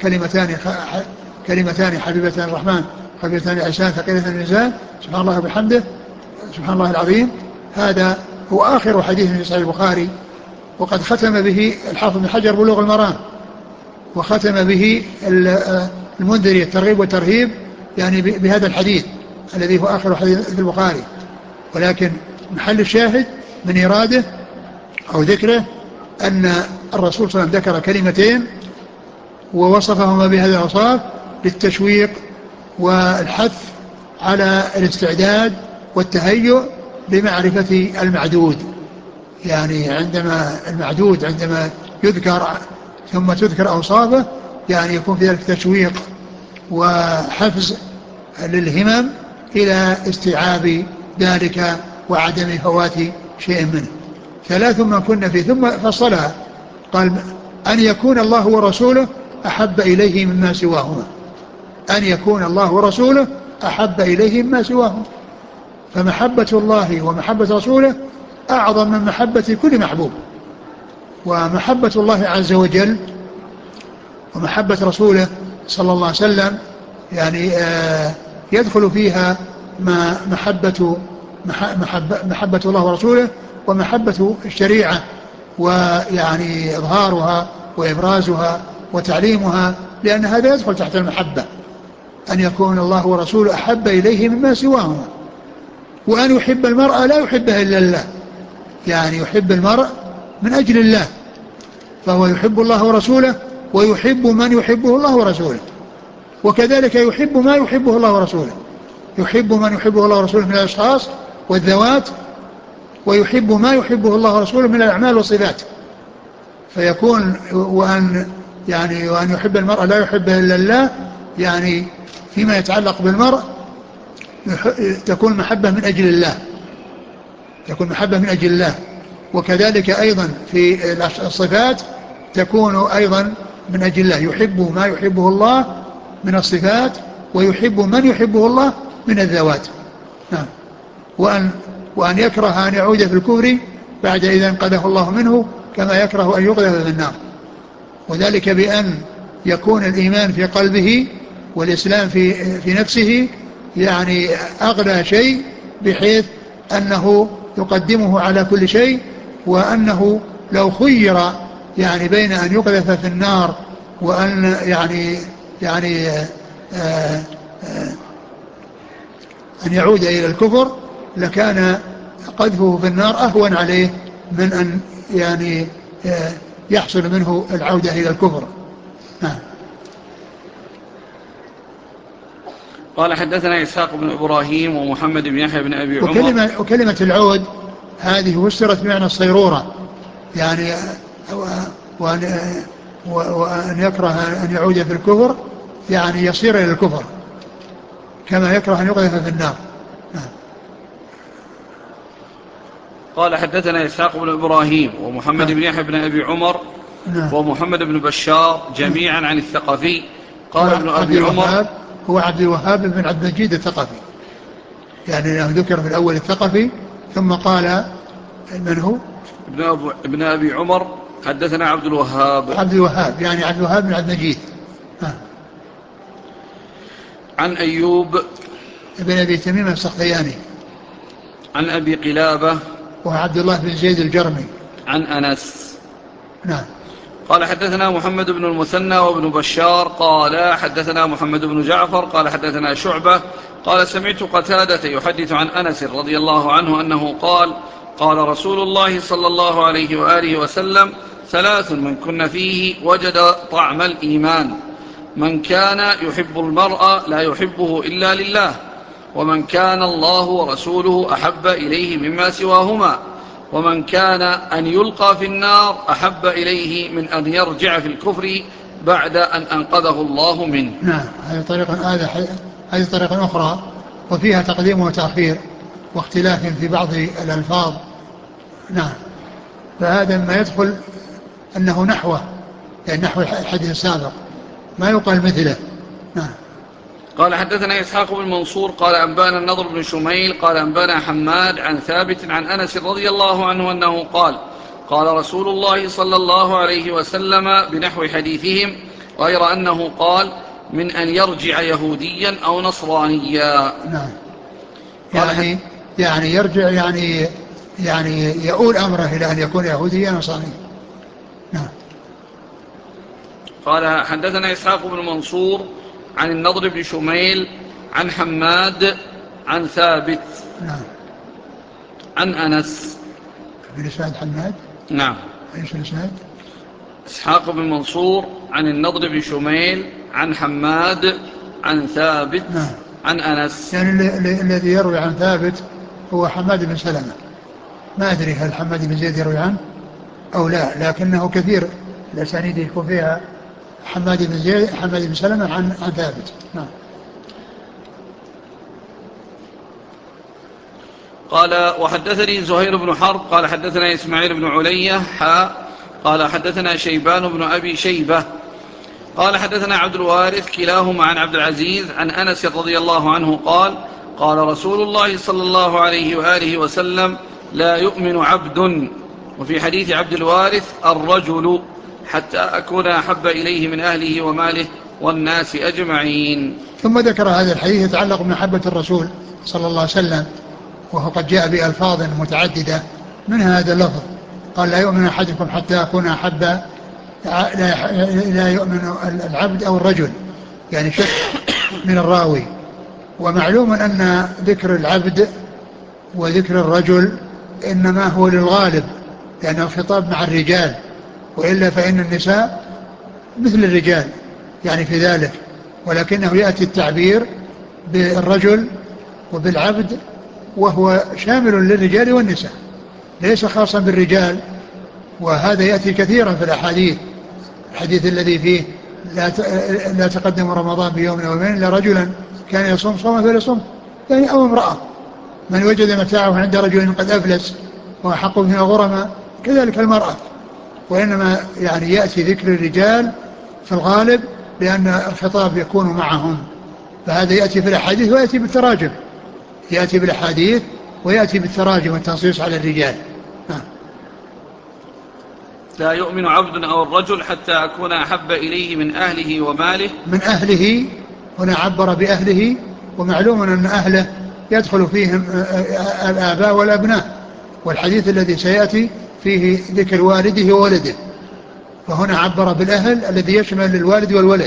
كلمتان حبيبتان الرحمن حبيبتان اللسان ثقيلة الميزان سبحان الله وبحمده سبحان الله العظيم. هذا هو آخر حديث في صحيح البخاري، وقد ختم به الحافظ بن حجر بلوغ المرام، وختم به المنذري الترغيب والترهيب يعني بهذا الحديث الذي هو آخر حديث في البخاري. ولكن محل الشاهد من إراده أو ذكره أن الرسول صلى الله عليه وسلم ذكر كلمتين ووصفهما بهذه الأوصاف للتشويق والحث على الاستعداد والتهيؤ لمعرفة المعدود. يعني عندما المعدود عندما يذكر ثم تذكر أوصافه يعني يكون في ذلك تشويق وحفز للهمم إلى استيعاب ذلك وعدم فوات شيء منه. ثلاث من كنا فيه، ثم فصلها قال أن يكون الله ورسوله أحب إليه مما سواهما، أن يكون الله ورسوله أحب إليه مما سواهما. فمحبة الله ومحبة رسوله أعظم من محبة كل محبوب. ومحبة الله عز وجل ومحبة رسوله صلى الله عليه وسلم يعني يدخل فيها محبة الله ورسوله ومحبة الشريعة، ويعني إظهارها وإبرازها وتعليمها، لأن هذا يدخل تحت المحبة. أن يكون الله ورسوله أحب إليه مما سواهما، وأن يحب المرء لا يحبه إلا الله، يعني يحب المرء من أجل الله، فهو يحب الله ورسوله ويحب من يحبه الله ورسوله، وكذلك يحب ما يحبه الله ورسوله، يحب من يحبه الله ورسوله من الأشخاص والذوات، ويحب ما يحبه الله ورسوله من الأعمال والصفات. فيكون يعني وأن يحب المرء لا يحبه إلا الله، يعني فيما يتعلق بالمرء تكون محبة من أجل الله، تكون محبة من أجل الله. وكذلك أيضا في الصفات تكون أيضا من أجل الله، يحب ما يحبه الله من الصفات ويحب من يحبه الله من الذوات. نعم. وأن يكره أن يعود في الكفر بعد إذا انقذه الله منه، كما يكره أن يقذف في النار. وذلك بأن يكون الإيمان في قلبه والإسلام في نفسه، يعني أغلى شيء، بحيث أنه يقدمه على كل شيء، وأنه لو خير يعني بين أن يقذف في النار وأن يعني أن يعود إلى الكفر، لكان قذفه في النار أهون عليه من أن يعني يحصل منه العودة إلى الكفر. نعم. قال حدثنا إسحاق بن إبراهيم ومحمد بن يحيى بن أبي عمر. وكلمة العود هذه فسرت بمعنى الصيرورة، يعني وأن يكره أن يعود في الكفر، يعني يصير إلى الكفر كما يكره أن يقذف في النار. قال حدثنا إسحاق بن إبراهيم ومحمد بن يحيى بن أبي عمر ومحمد بن بشار جميعا عن الثقفي. قال ابن أبي عمر هو عبد الوهاب بن عبد المجيد الثقفي، يعني ذكر في الأول الثقفي ثم قال من هو؟ ابن أبي عمر حدثنا عبد الوهاب يعني عبد الوهاب بن عبد المجيد. عن أيوب ابن أبي تميم السختياني عن أبي قلابة وعبد الله بن زيد الجرمي عن أنس. نعم. قال حدثنا محمد بن المثنى وابن بشار قال حدثنا محمد بن جعفر قال حدثنا شعبة قال سمعت قتادة يحدث عن أنس رضي الله عنه أنه قال قال رسول الله صلى الله عليه وآله وسلم: ثلاث من كن فيه وجد طعم الإيمان: من كان يحب المرء لا يحبه إلا لله، ومن كان الله ورسوله أحب إليه مما سواهما، ومن كان أن يلقى في النار أحب إليه من أن يرجع في الكفر بعد أن أنقذه الله منه. نعم. هذه طريقة أخرى وفيها تقديم وتأخير واختلاف في بعض الألفاظ. نعم. فهذا ما يدخل أنه نحوه، يعني نحو الحديث السابق، ما يقال مثله. نعم. قال حدثنا إسحاق بن منصور قال أنبانا النضر بن شميل قال أنبانا حماد عن ثابت عن أنس رضي الله عنه أنه قال قال رسول الله صلى الله عليه وسلم بنحو حديثهم، غير أنه قال: من أن يرجع يهوديا أو نصرانيا. نعم. يعني يرجع، يعني يؤول أمره إلى أن يكون يهوديا أو نصرانيا. نعم. قال حدثنا إسحاق بن منصور عن النضر بن شميل عن حماد عن ثابت. نعم. عن أنس. بلسان حماد. نعم. ايش الاسناد؟ إسحاق بن منصور عن النضر بن شميل عن حماد عن ثابت. نعم. عن أنس. يعني الذي يروي عن ثابت هو حماد بن سلمة. ما أدري هل حماد بن زيد يروي عنه أو لا، لكنه كثير الأسانيد يكون فيها حماد بن سلمة عن ثابت. نعم. قال وحدثني زهير بن حرب قال حدثنا إسماعيل بن علية قال حدثنا شيبان بن أبي شيبة قال حدثنا عبد الوارث كلاهما عن عبد العزيز عن أنس رضي الله عنه قال قال رسول الله صلى الله عليه وآله وسلم: لا يؤمن عبد، وفي حديث عبد الوارث: الرجل، حتى أكون أحب إليه من أهله وماله والناس أجمعين. ثم ذكر هذا الحديث يتعلق بمحبة الرسول صلى الله عليه وسلم، وهو قد جاء بألفاظ متعددة، منها هذا اللفظ قال: لا يؤمن أحدكم حتى أكون أحب، لا يؤمن العبد أو الرجل، يعني شك من الراوي. ومعلوم أن ذكر العبد وذكر الرجل إنما هو للغالب، لأن الخطاب مع الرجال، وإلا فإن النساء مثل الرجال يعني في ذلك، ولكنه يأتي التعبير بالرجل وبالعبد وهو شامل للرجال والنساء، ليس خاصا بالرجال. وهذا يأتي كثيرا في الأحاديث الحديث الذي فيه لا تقدم رمضان بيوم أو يومين إلا رجلا كان يصوم صوما فليصوم يعني أو امرأة من وجد متاعه عند رجل قد أفلس وحق فيها غرما كذلك المرأة. وإنما يعني يأتي ذكر الرجال في الغالب لأن الخطاب يكون معهم، فهذا يأتي في الأحاديث ويأتي بالتراجم، يأتي بالأحاديث ويأتي بالتراجم والتنصيص على الرجال. لا يؤمن عبد أو الرجل حتى أكون أحب إليه من أهله وماله. من أهله هنا عبر بأهله، ومعلوم أن أهله يدخل فيهم الآباء والأبناء، والحديث الذي سيأتي فيه ذكر والده وولده، فهنا عبر بالأهل الذي يشمل الوالد والولد.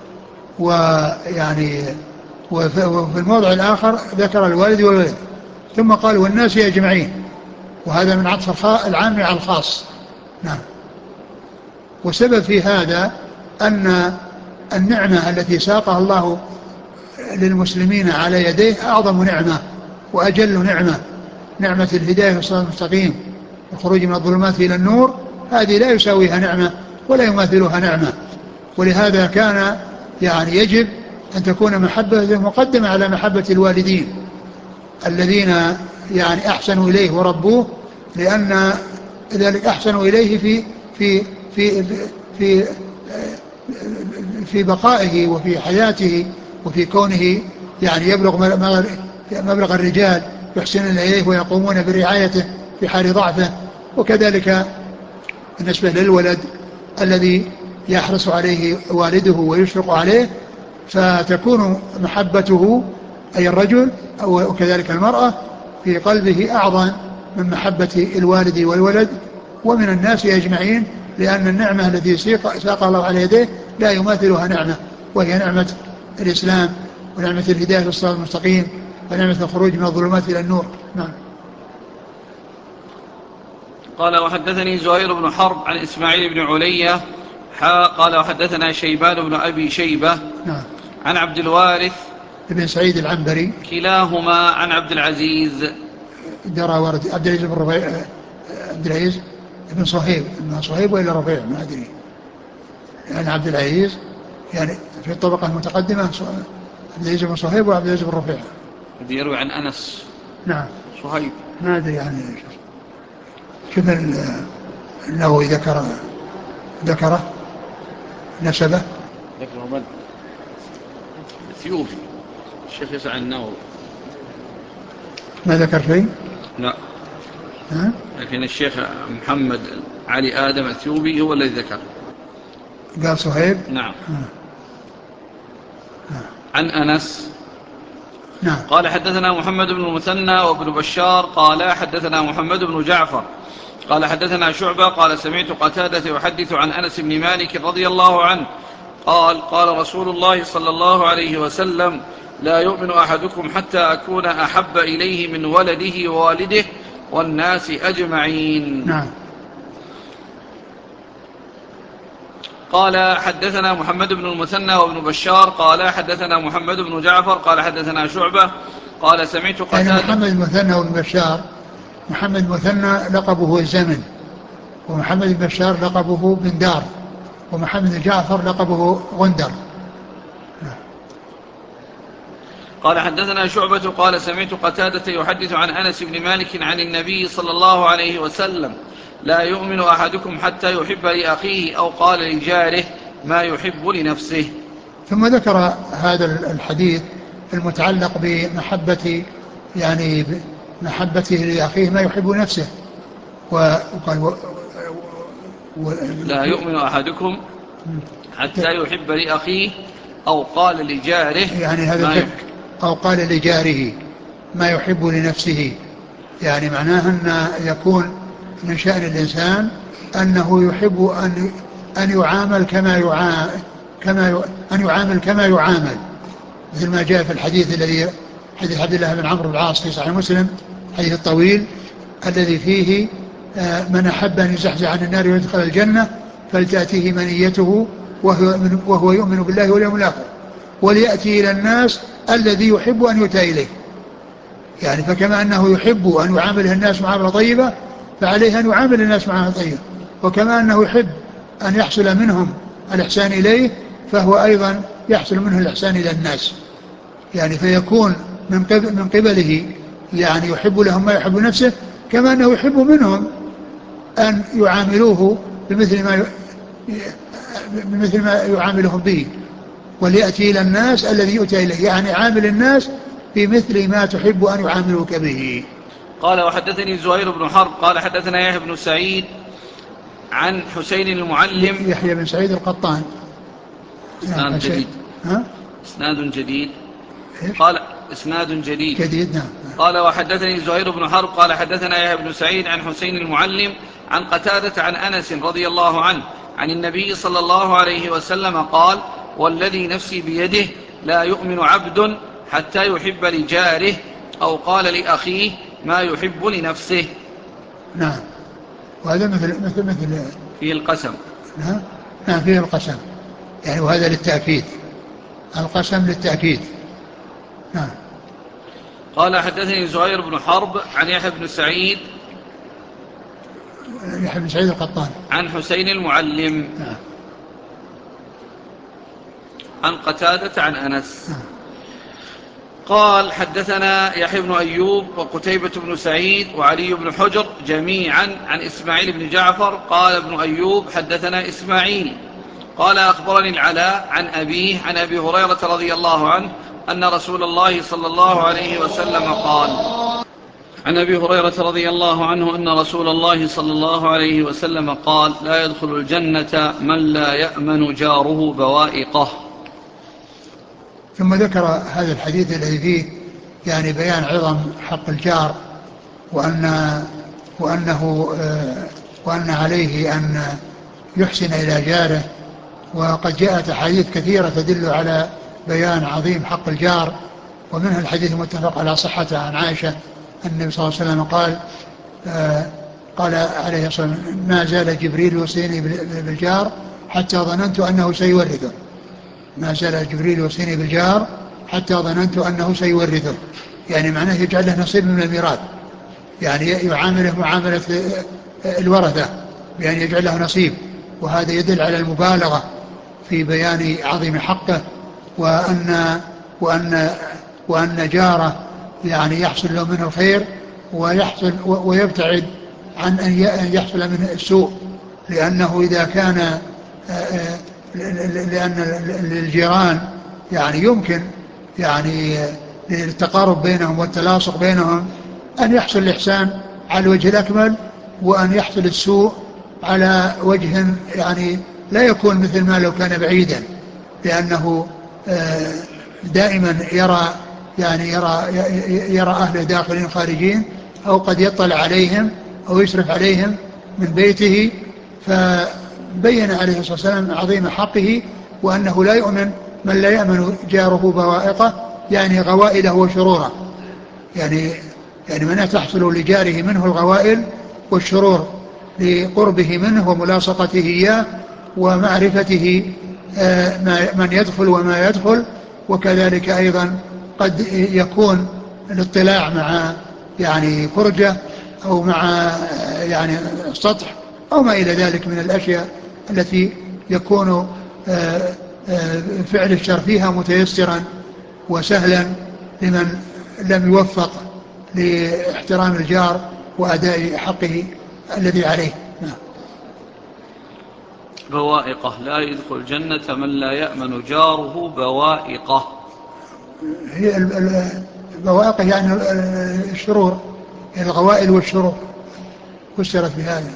ويعني وفي الموضع الآخر ذكر الوالد والولد ثم قال والناس أجمعين، وهذا من عطف العام على الخاص. نعم. وسبب في هذا أن النعمة التي ساقها الله للمسلمين على يديه أعظم نعمة وأجل نعمة، نعمة الهداية والصراط المستقيم والخروج من الظلمات إلى النور، هذه لا يساويها نعمة ولا يماثلها نعمة. ولهذا كان يعني يجب أن تكون محبة مقدمة على محبة الوالدين الذين يعني أحسنوا إليه وربوه، لأن ذلك أحسنوا إليه في في في في بقائه وفي حياته وفي كونه يعني يبلغ مبلغ الرجال يحسنون إليه ويقومون برعايته في حال ضعفه. وكذلك بالنسبة للولد الذي يحرص عليه والده ويشفق عليه، فتكون محبته أي الرجل وكذلك المرأة في قلبه أعظم من محبة الوالد والولد ومن الناس أجمعين، لأن النعمة التي ساق الله على يديه لا يماثلها نعمة، وهي نعمة الإسلام ونعمة الهداية والصراط المستقيم ونعمة الخروج من الظلمات إلى النور. نعم. قال وحدثني زهير بن حرب عن إسماعيل بن علية قال وحدثنا شيبان بن أبي شيبة نعم. عن عبد الوارث ابن سعيد العنبري كلاهما عن عبد العزيز درى ورد عبد العزيز بن رفيع، عبد العزيز بن صهيب، ما صهيب وإلا رفيع ما أدري، يعني عبد العزيز يعني في الطبقة المتقدمة عبد العزيز بن صهيب وعبد العزيز بن رفيع الذي يروي عن أنس. نعم. صهيب ما أدري يعني كيف النووي ذكره نسبه ذكره من؟ اثيوبي الشيخ يسعى النووي ما ذكر شيء؟ لا. لكن الشيخ محمد علي آدم اثيوبي هو الذي ذكر. قال صهيب. نعم. عن أنس. نعم. قال حدثنا محمد بن المثنى وابن بشار قال حدثنا محمد بن جعفر قال حدثنا شعبة قال سمعت قتادة يحدث عن أنس بن مالك رضي الله عنه قال قال رسول الله صلى الله عليه وسلم لا يؤمن أحدكم حتى أكون أحب إليه من ولده ووالده والناس أجمعين. نعم. قال حدثنا محمد بن المثنى وابن بشار قال حدثنا محمد بن جعفر قال حدثنا شعبة قال سمعت قتادة. يعني محمد المثنى وابن بشار، محمد المثنى لقبه الزمن، ومحمد بن بشار لقبه بن دار، ومحمد بن جعفر لقبه غندر. قال حدثنا شعبة قال سمعت قتادة يحدث عن أنس بن مالك عن النبي صلى الله عليه وسلم لا يؤمن أحدكم حتى يحب لأخيه أو قال لجاره ما يحب لنفسه. ثم ذكر هذا الحديث المتعلق بمحبة يعني محبته لأخيه ما يحب نفسه، وقال لا يؤمن أحدكم حتى يحب لأخيه أو قال لجاره يعني هذا أو قال لجاره ما يحب لنفسه، يعني معناه أن يكون من شأن الإنسان أنه يحب أن يعامل كما يعامل مثل ما جاء في الحديث الذي حديث عبد الله بن عمرو بن العاص في صحيح مسلم، حديث الطويل الذي فيه من أحب أن يزحزح عن النار ويدخل الجنة فلتأتيه منيته وهو يؤمن بالله واليوم الآخر وليأتي إلى الناس الذي يحب أن يؤتى إليه. يعني فكما أنه يحب أن يعامله الناس معاملة طيبة فعليه أن يعامل الناس معاملة طيبة، وكما أنه يحب أن يحصل منهم الإحسان إليه فهو أيضا يحصل منه الإحسان إلى الناس، يعني فيكون من قبله يعني يحب لهم ما يحب نفسه، كما أنه يحب منهم أن يعاملوه بمثل ما يعاملهم به، وليأتي إلى الناس الذي يؤتى إليه، يعني عامل الناس بمثل ما تحب أن يعاملوك به. قال وحدثني زهير بن حرب قال حدثنا يحيى بن سعيد عن حسين المعلم. يحيى بن سعيد القطان. إسناد جديد. ها؟ إسناد جديد. إيش؟ قال إسناد جديد. نعم. قال وحدثني زهير بن حرب قال حدثنا يحيى بن سعيد عن حسين المعلم عن قتادة عن أنس رضي الله عنه عن النبي صلى الله عليه وسلم قال والذي نفسي بيده لا يؤمن عبد حتى يحب لجاره أو قال لأخيه ما يحب لنفسه. نعم. وهذا مثل فيه القسم. نعم فيه القسم، يعني وهذا للتأكيد، القسم للتأكيد. نعم. قال حدثني زهير بن حرب عن يحيى بن سعيد القطان عن حسين المعلم. نعم. عن قتادة عن أنس. قال حدثنا يحيى بن أيوب وقتيبة بن سعيد وعلي بن حجر جميعا عن إسماعيل بن جعفر. قال ابن أيوب حدثنا إسماعيل قال أخبرني العلاء عن أبيه عن أبي هريرة رضي الله عنه أن رسول الله صلى الله عليه وسلم قال عن أبي هريرة رضي الله عنه أن رسول الله صلى الله عليه وسلم قال لا يدخل الجنة من لا يأمن جاره بوائقه. ثم ذكر هذا الحديث الذي فيه يعني بيان عظم حق الجار، وأن عليه أن يحسن إلى جاره. وقد جاءت أحاديث كثيرة تدل على بيان عظيم حق الجار، ومنها الحديث المتفق على صحته عن عائشة النبي صلى الله عليه وسلم قال عليه الصلاة والسلام ما زال جبريل يوصيني بالجار حتى ظننت أنه سيورثه. ما زال جبريل يوصيني بالجار حتى ظننت أنه سيورثه، يعني معناه يجعل له نصيب من الميراث، يعني يعامله معاملة الورثة بأن يجعل له نصيب. وهذا يدل على المبالغة في بيان عظيم حقه، وأن جاره يعني يحصل له منه الخير ويبتعد عن أن يحصل منه السوء، لأنه إذا كان لأن للجيران يعني يمكن يعني التقارب بينهم والتلاصق بينهم أن يحصل الإحسان على الوجه الأكمل، وأن يحصل السوء على وجه يعني لا يكون مثل ما لو كان بعيدا، لأنه دائما يرى أهل داخلين خارجين، أو قد يطلع عليهم أو يشرف عليهم من بيته. فبين عليه الصلاة والسلام عظيم حقه، وأنه لا يؤمن من لا يأمن جاره بوائقه، يعني غوائله وشروره، يعني من تحصل لجاره منه الغوائل والشرور لقربه منه وملاصقته إياه ومعرفته من يدخل وما يدخل. وكذلك أيضا قد يكون الاطلاع مع يعني فرجة أو مع يعني سطح أو ما إلى ذلك من الأشياء التي يكون فعل الشر فيها متيسرا وسهلا لمن لم يوفق لاحترام الجار وأداء حقه الذي عليه. بوائقه لا يدخل الجنة من لا يأمن جاره بوائقه. هي البوائق يعني الشرور، الغوائل والشرور فسرت بهذا.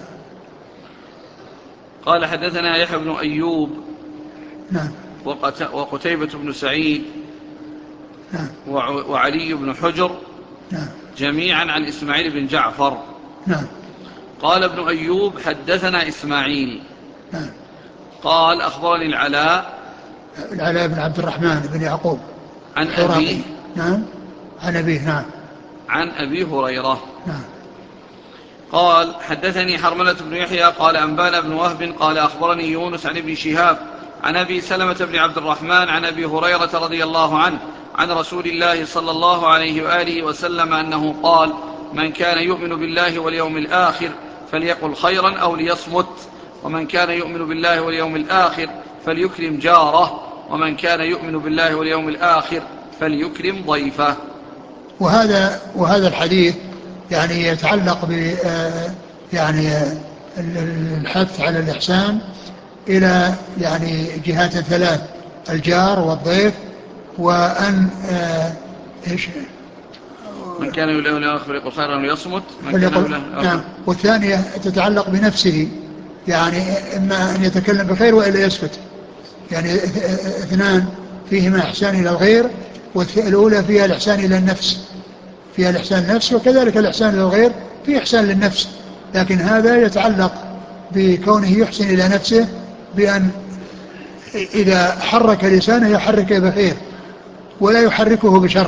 قال حدثنا يحيى بن أيوب نعم. وقتيبة بن سعيد نعم. وعلي بن حجر نعم. جميعا عن إسماعيل بن جعفر. نعم. قال ابن أيوب حدثنا إسماعيل. نعم. قال أخبرني العلاء بن عبد الرحمن بن يعقوب عن أبيه. نعم. عن أبيه. نعم. عن أبي هريرة. نعم. قال حدثني حرملة بن يحيى قال أنبانا بن وهب قال أخبرني يونس عن ابن شهاب عن أبي سلمة بن عبد الرحمن عن أبي هريرة رضي الله عنه عن رسول الله صلى الله عليه وآله وسلم أنه قال من كان يؤمن بالله واليوم الآخر فليقل خيرا أو ليصمت، ومن كان يؤمن بالله واليوم الآخر فليكرم جاره، ومن كان يؤمن بالله واليوم الآخر فليكرم ضيفه. وهذا الحديث يعني يتعلق ب يعني الحث على الإحسان إلى يعني جهات ثلاث: الجار والضيف، وأن إيش من كان يؤمن بالله واليوم الآخر فليقل خيرا وليصمت. نعم. والثانية تتعلق بنفسه، يعني إما أن يتكلم بخير وإلا يسكت، يعني اثنان فيهما إحسان إلى الغير، والأولى فيها الإحسان إلى النفس، فيها الإحسان للنفس، وكذلك الإحسان إلى الغير فيه إحسان للنفس، لكن هذا يتعلق بكونه يحسن إلى نفسه بأن إذا حرك لسانه يحرك بخير ولا يحركه بشر،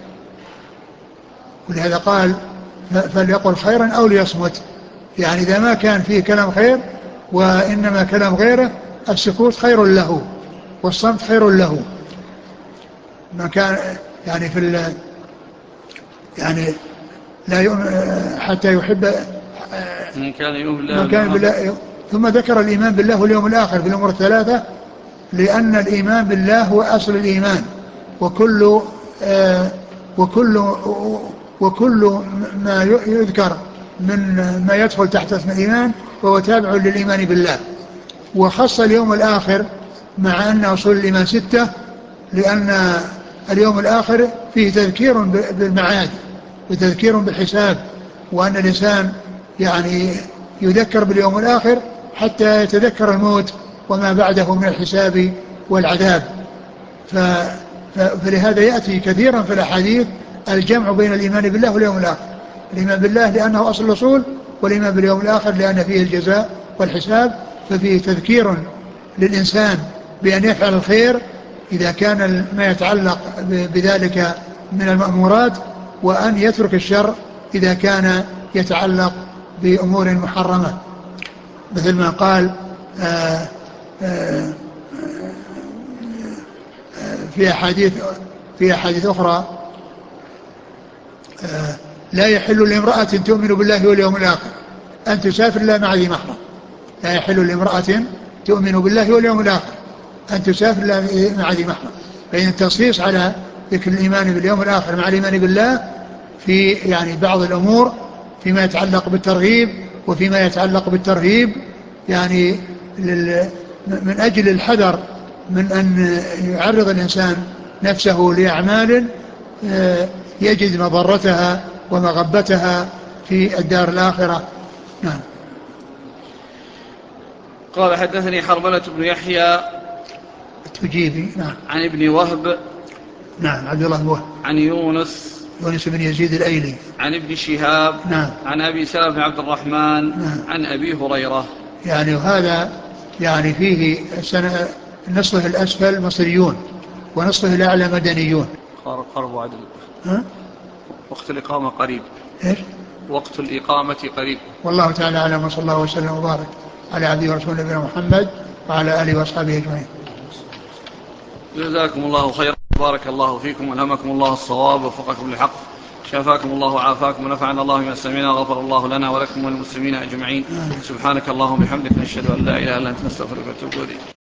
ولهذا قال فليقل خيرا أو ليصمت، يعني إذا ما كان فيه كلام خير وإنما كلام غيره السكوت خير له والصمت خير له. ما كان يعني يعني لا يؤمن حتى يحب من كان يؤمن بالله. ثم ذكر الإيمان بالله واليوم الآخر في الأمور الثلاثة، لأن الإيمان بالله هو أصل الإيمان، وكل ما يذكر من ما يدخل تحت اسم الإيمان فهو تابع للإيمان بالله. وخص اليوم الآخر مع أن أصول الإيمان 6، لأن اليوم الآخر فيه تذكير بالمعاد وتذكير بالحساب، وأن الإنسان يعني يذكر باليوم الآخر حتى يتذكر الموت وما بعده من الحساب والعذاب. فلهذا يأتي كثيرا في الأحاديث الجمع بين الإيمان بالله واليوم الآخر: الإيمان بالله لأنه أصل الأصول، والإيمان باليوم الآخر لأن فيه الجزاء والحساب. ففيه تذكير للإنسان بأن يفعل الخير إذا كان ما يتعلق بذلك من المأمورات، وأن يترك الشر إذا كان يتعلق بأمور محرمة، مثل ما قال في أحاديث أخرى: لا يحل لامرأة تؤمن بالله واليوم الآخر أن تسافر إلا مع ذي محرم. لا يحل لامرأة تؤمن بالله واليوم الآخر أن تسافر إلا مع ذي محرم. فإن التنصيص على ذكر الإيمان باليوم الآخر مع الإيمان بالله في يعني بعض الأمور فيما يتعلق بالترغيب وفيما يتعلق بالترهيب، يعني من أجل الحذر من أن يعرض الإنسان نفسه لأعمال يجد مضرتها ومغبتها في الدار الآخرة. نعم. قال حدثني حرملة بن يحيى التجيبي، نعم، عن ابن وهب، نعم، عبد الله وهب، عن يونس بن يزيد الأيلي، عن ابن شهاب، نعم، عن أبي سلمة بن عبد الرحمن، نعم، عن أبي هريرة. يعني وهذا يعني فيه نصفه الأسفل مصريون ونصفه الأعلى مدنيون. قرب عدل. وقت الإقامة قريب. إيش؟ وقت الإقامة قريب. والله تعالى أعلم، وصلى الله وسلم وبارك على عبده ورسوله نبينا محمد وعلى آله وأصحابه أجمعين. جزاكم الله خيرا، بارك الله فيكم، ألهمكم الله الصواب ووفقكم للحق، شفاكم الله وعافاكم ونفعنا الله بما سمعنا، غفر الله لنا ولكم وللمسلمين أجمعين. سبحانك اللهم وبحمدك، نشهد أن لا إله إلا أنت، نستغفرك ونتوب إليك.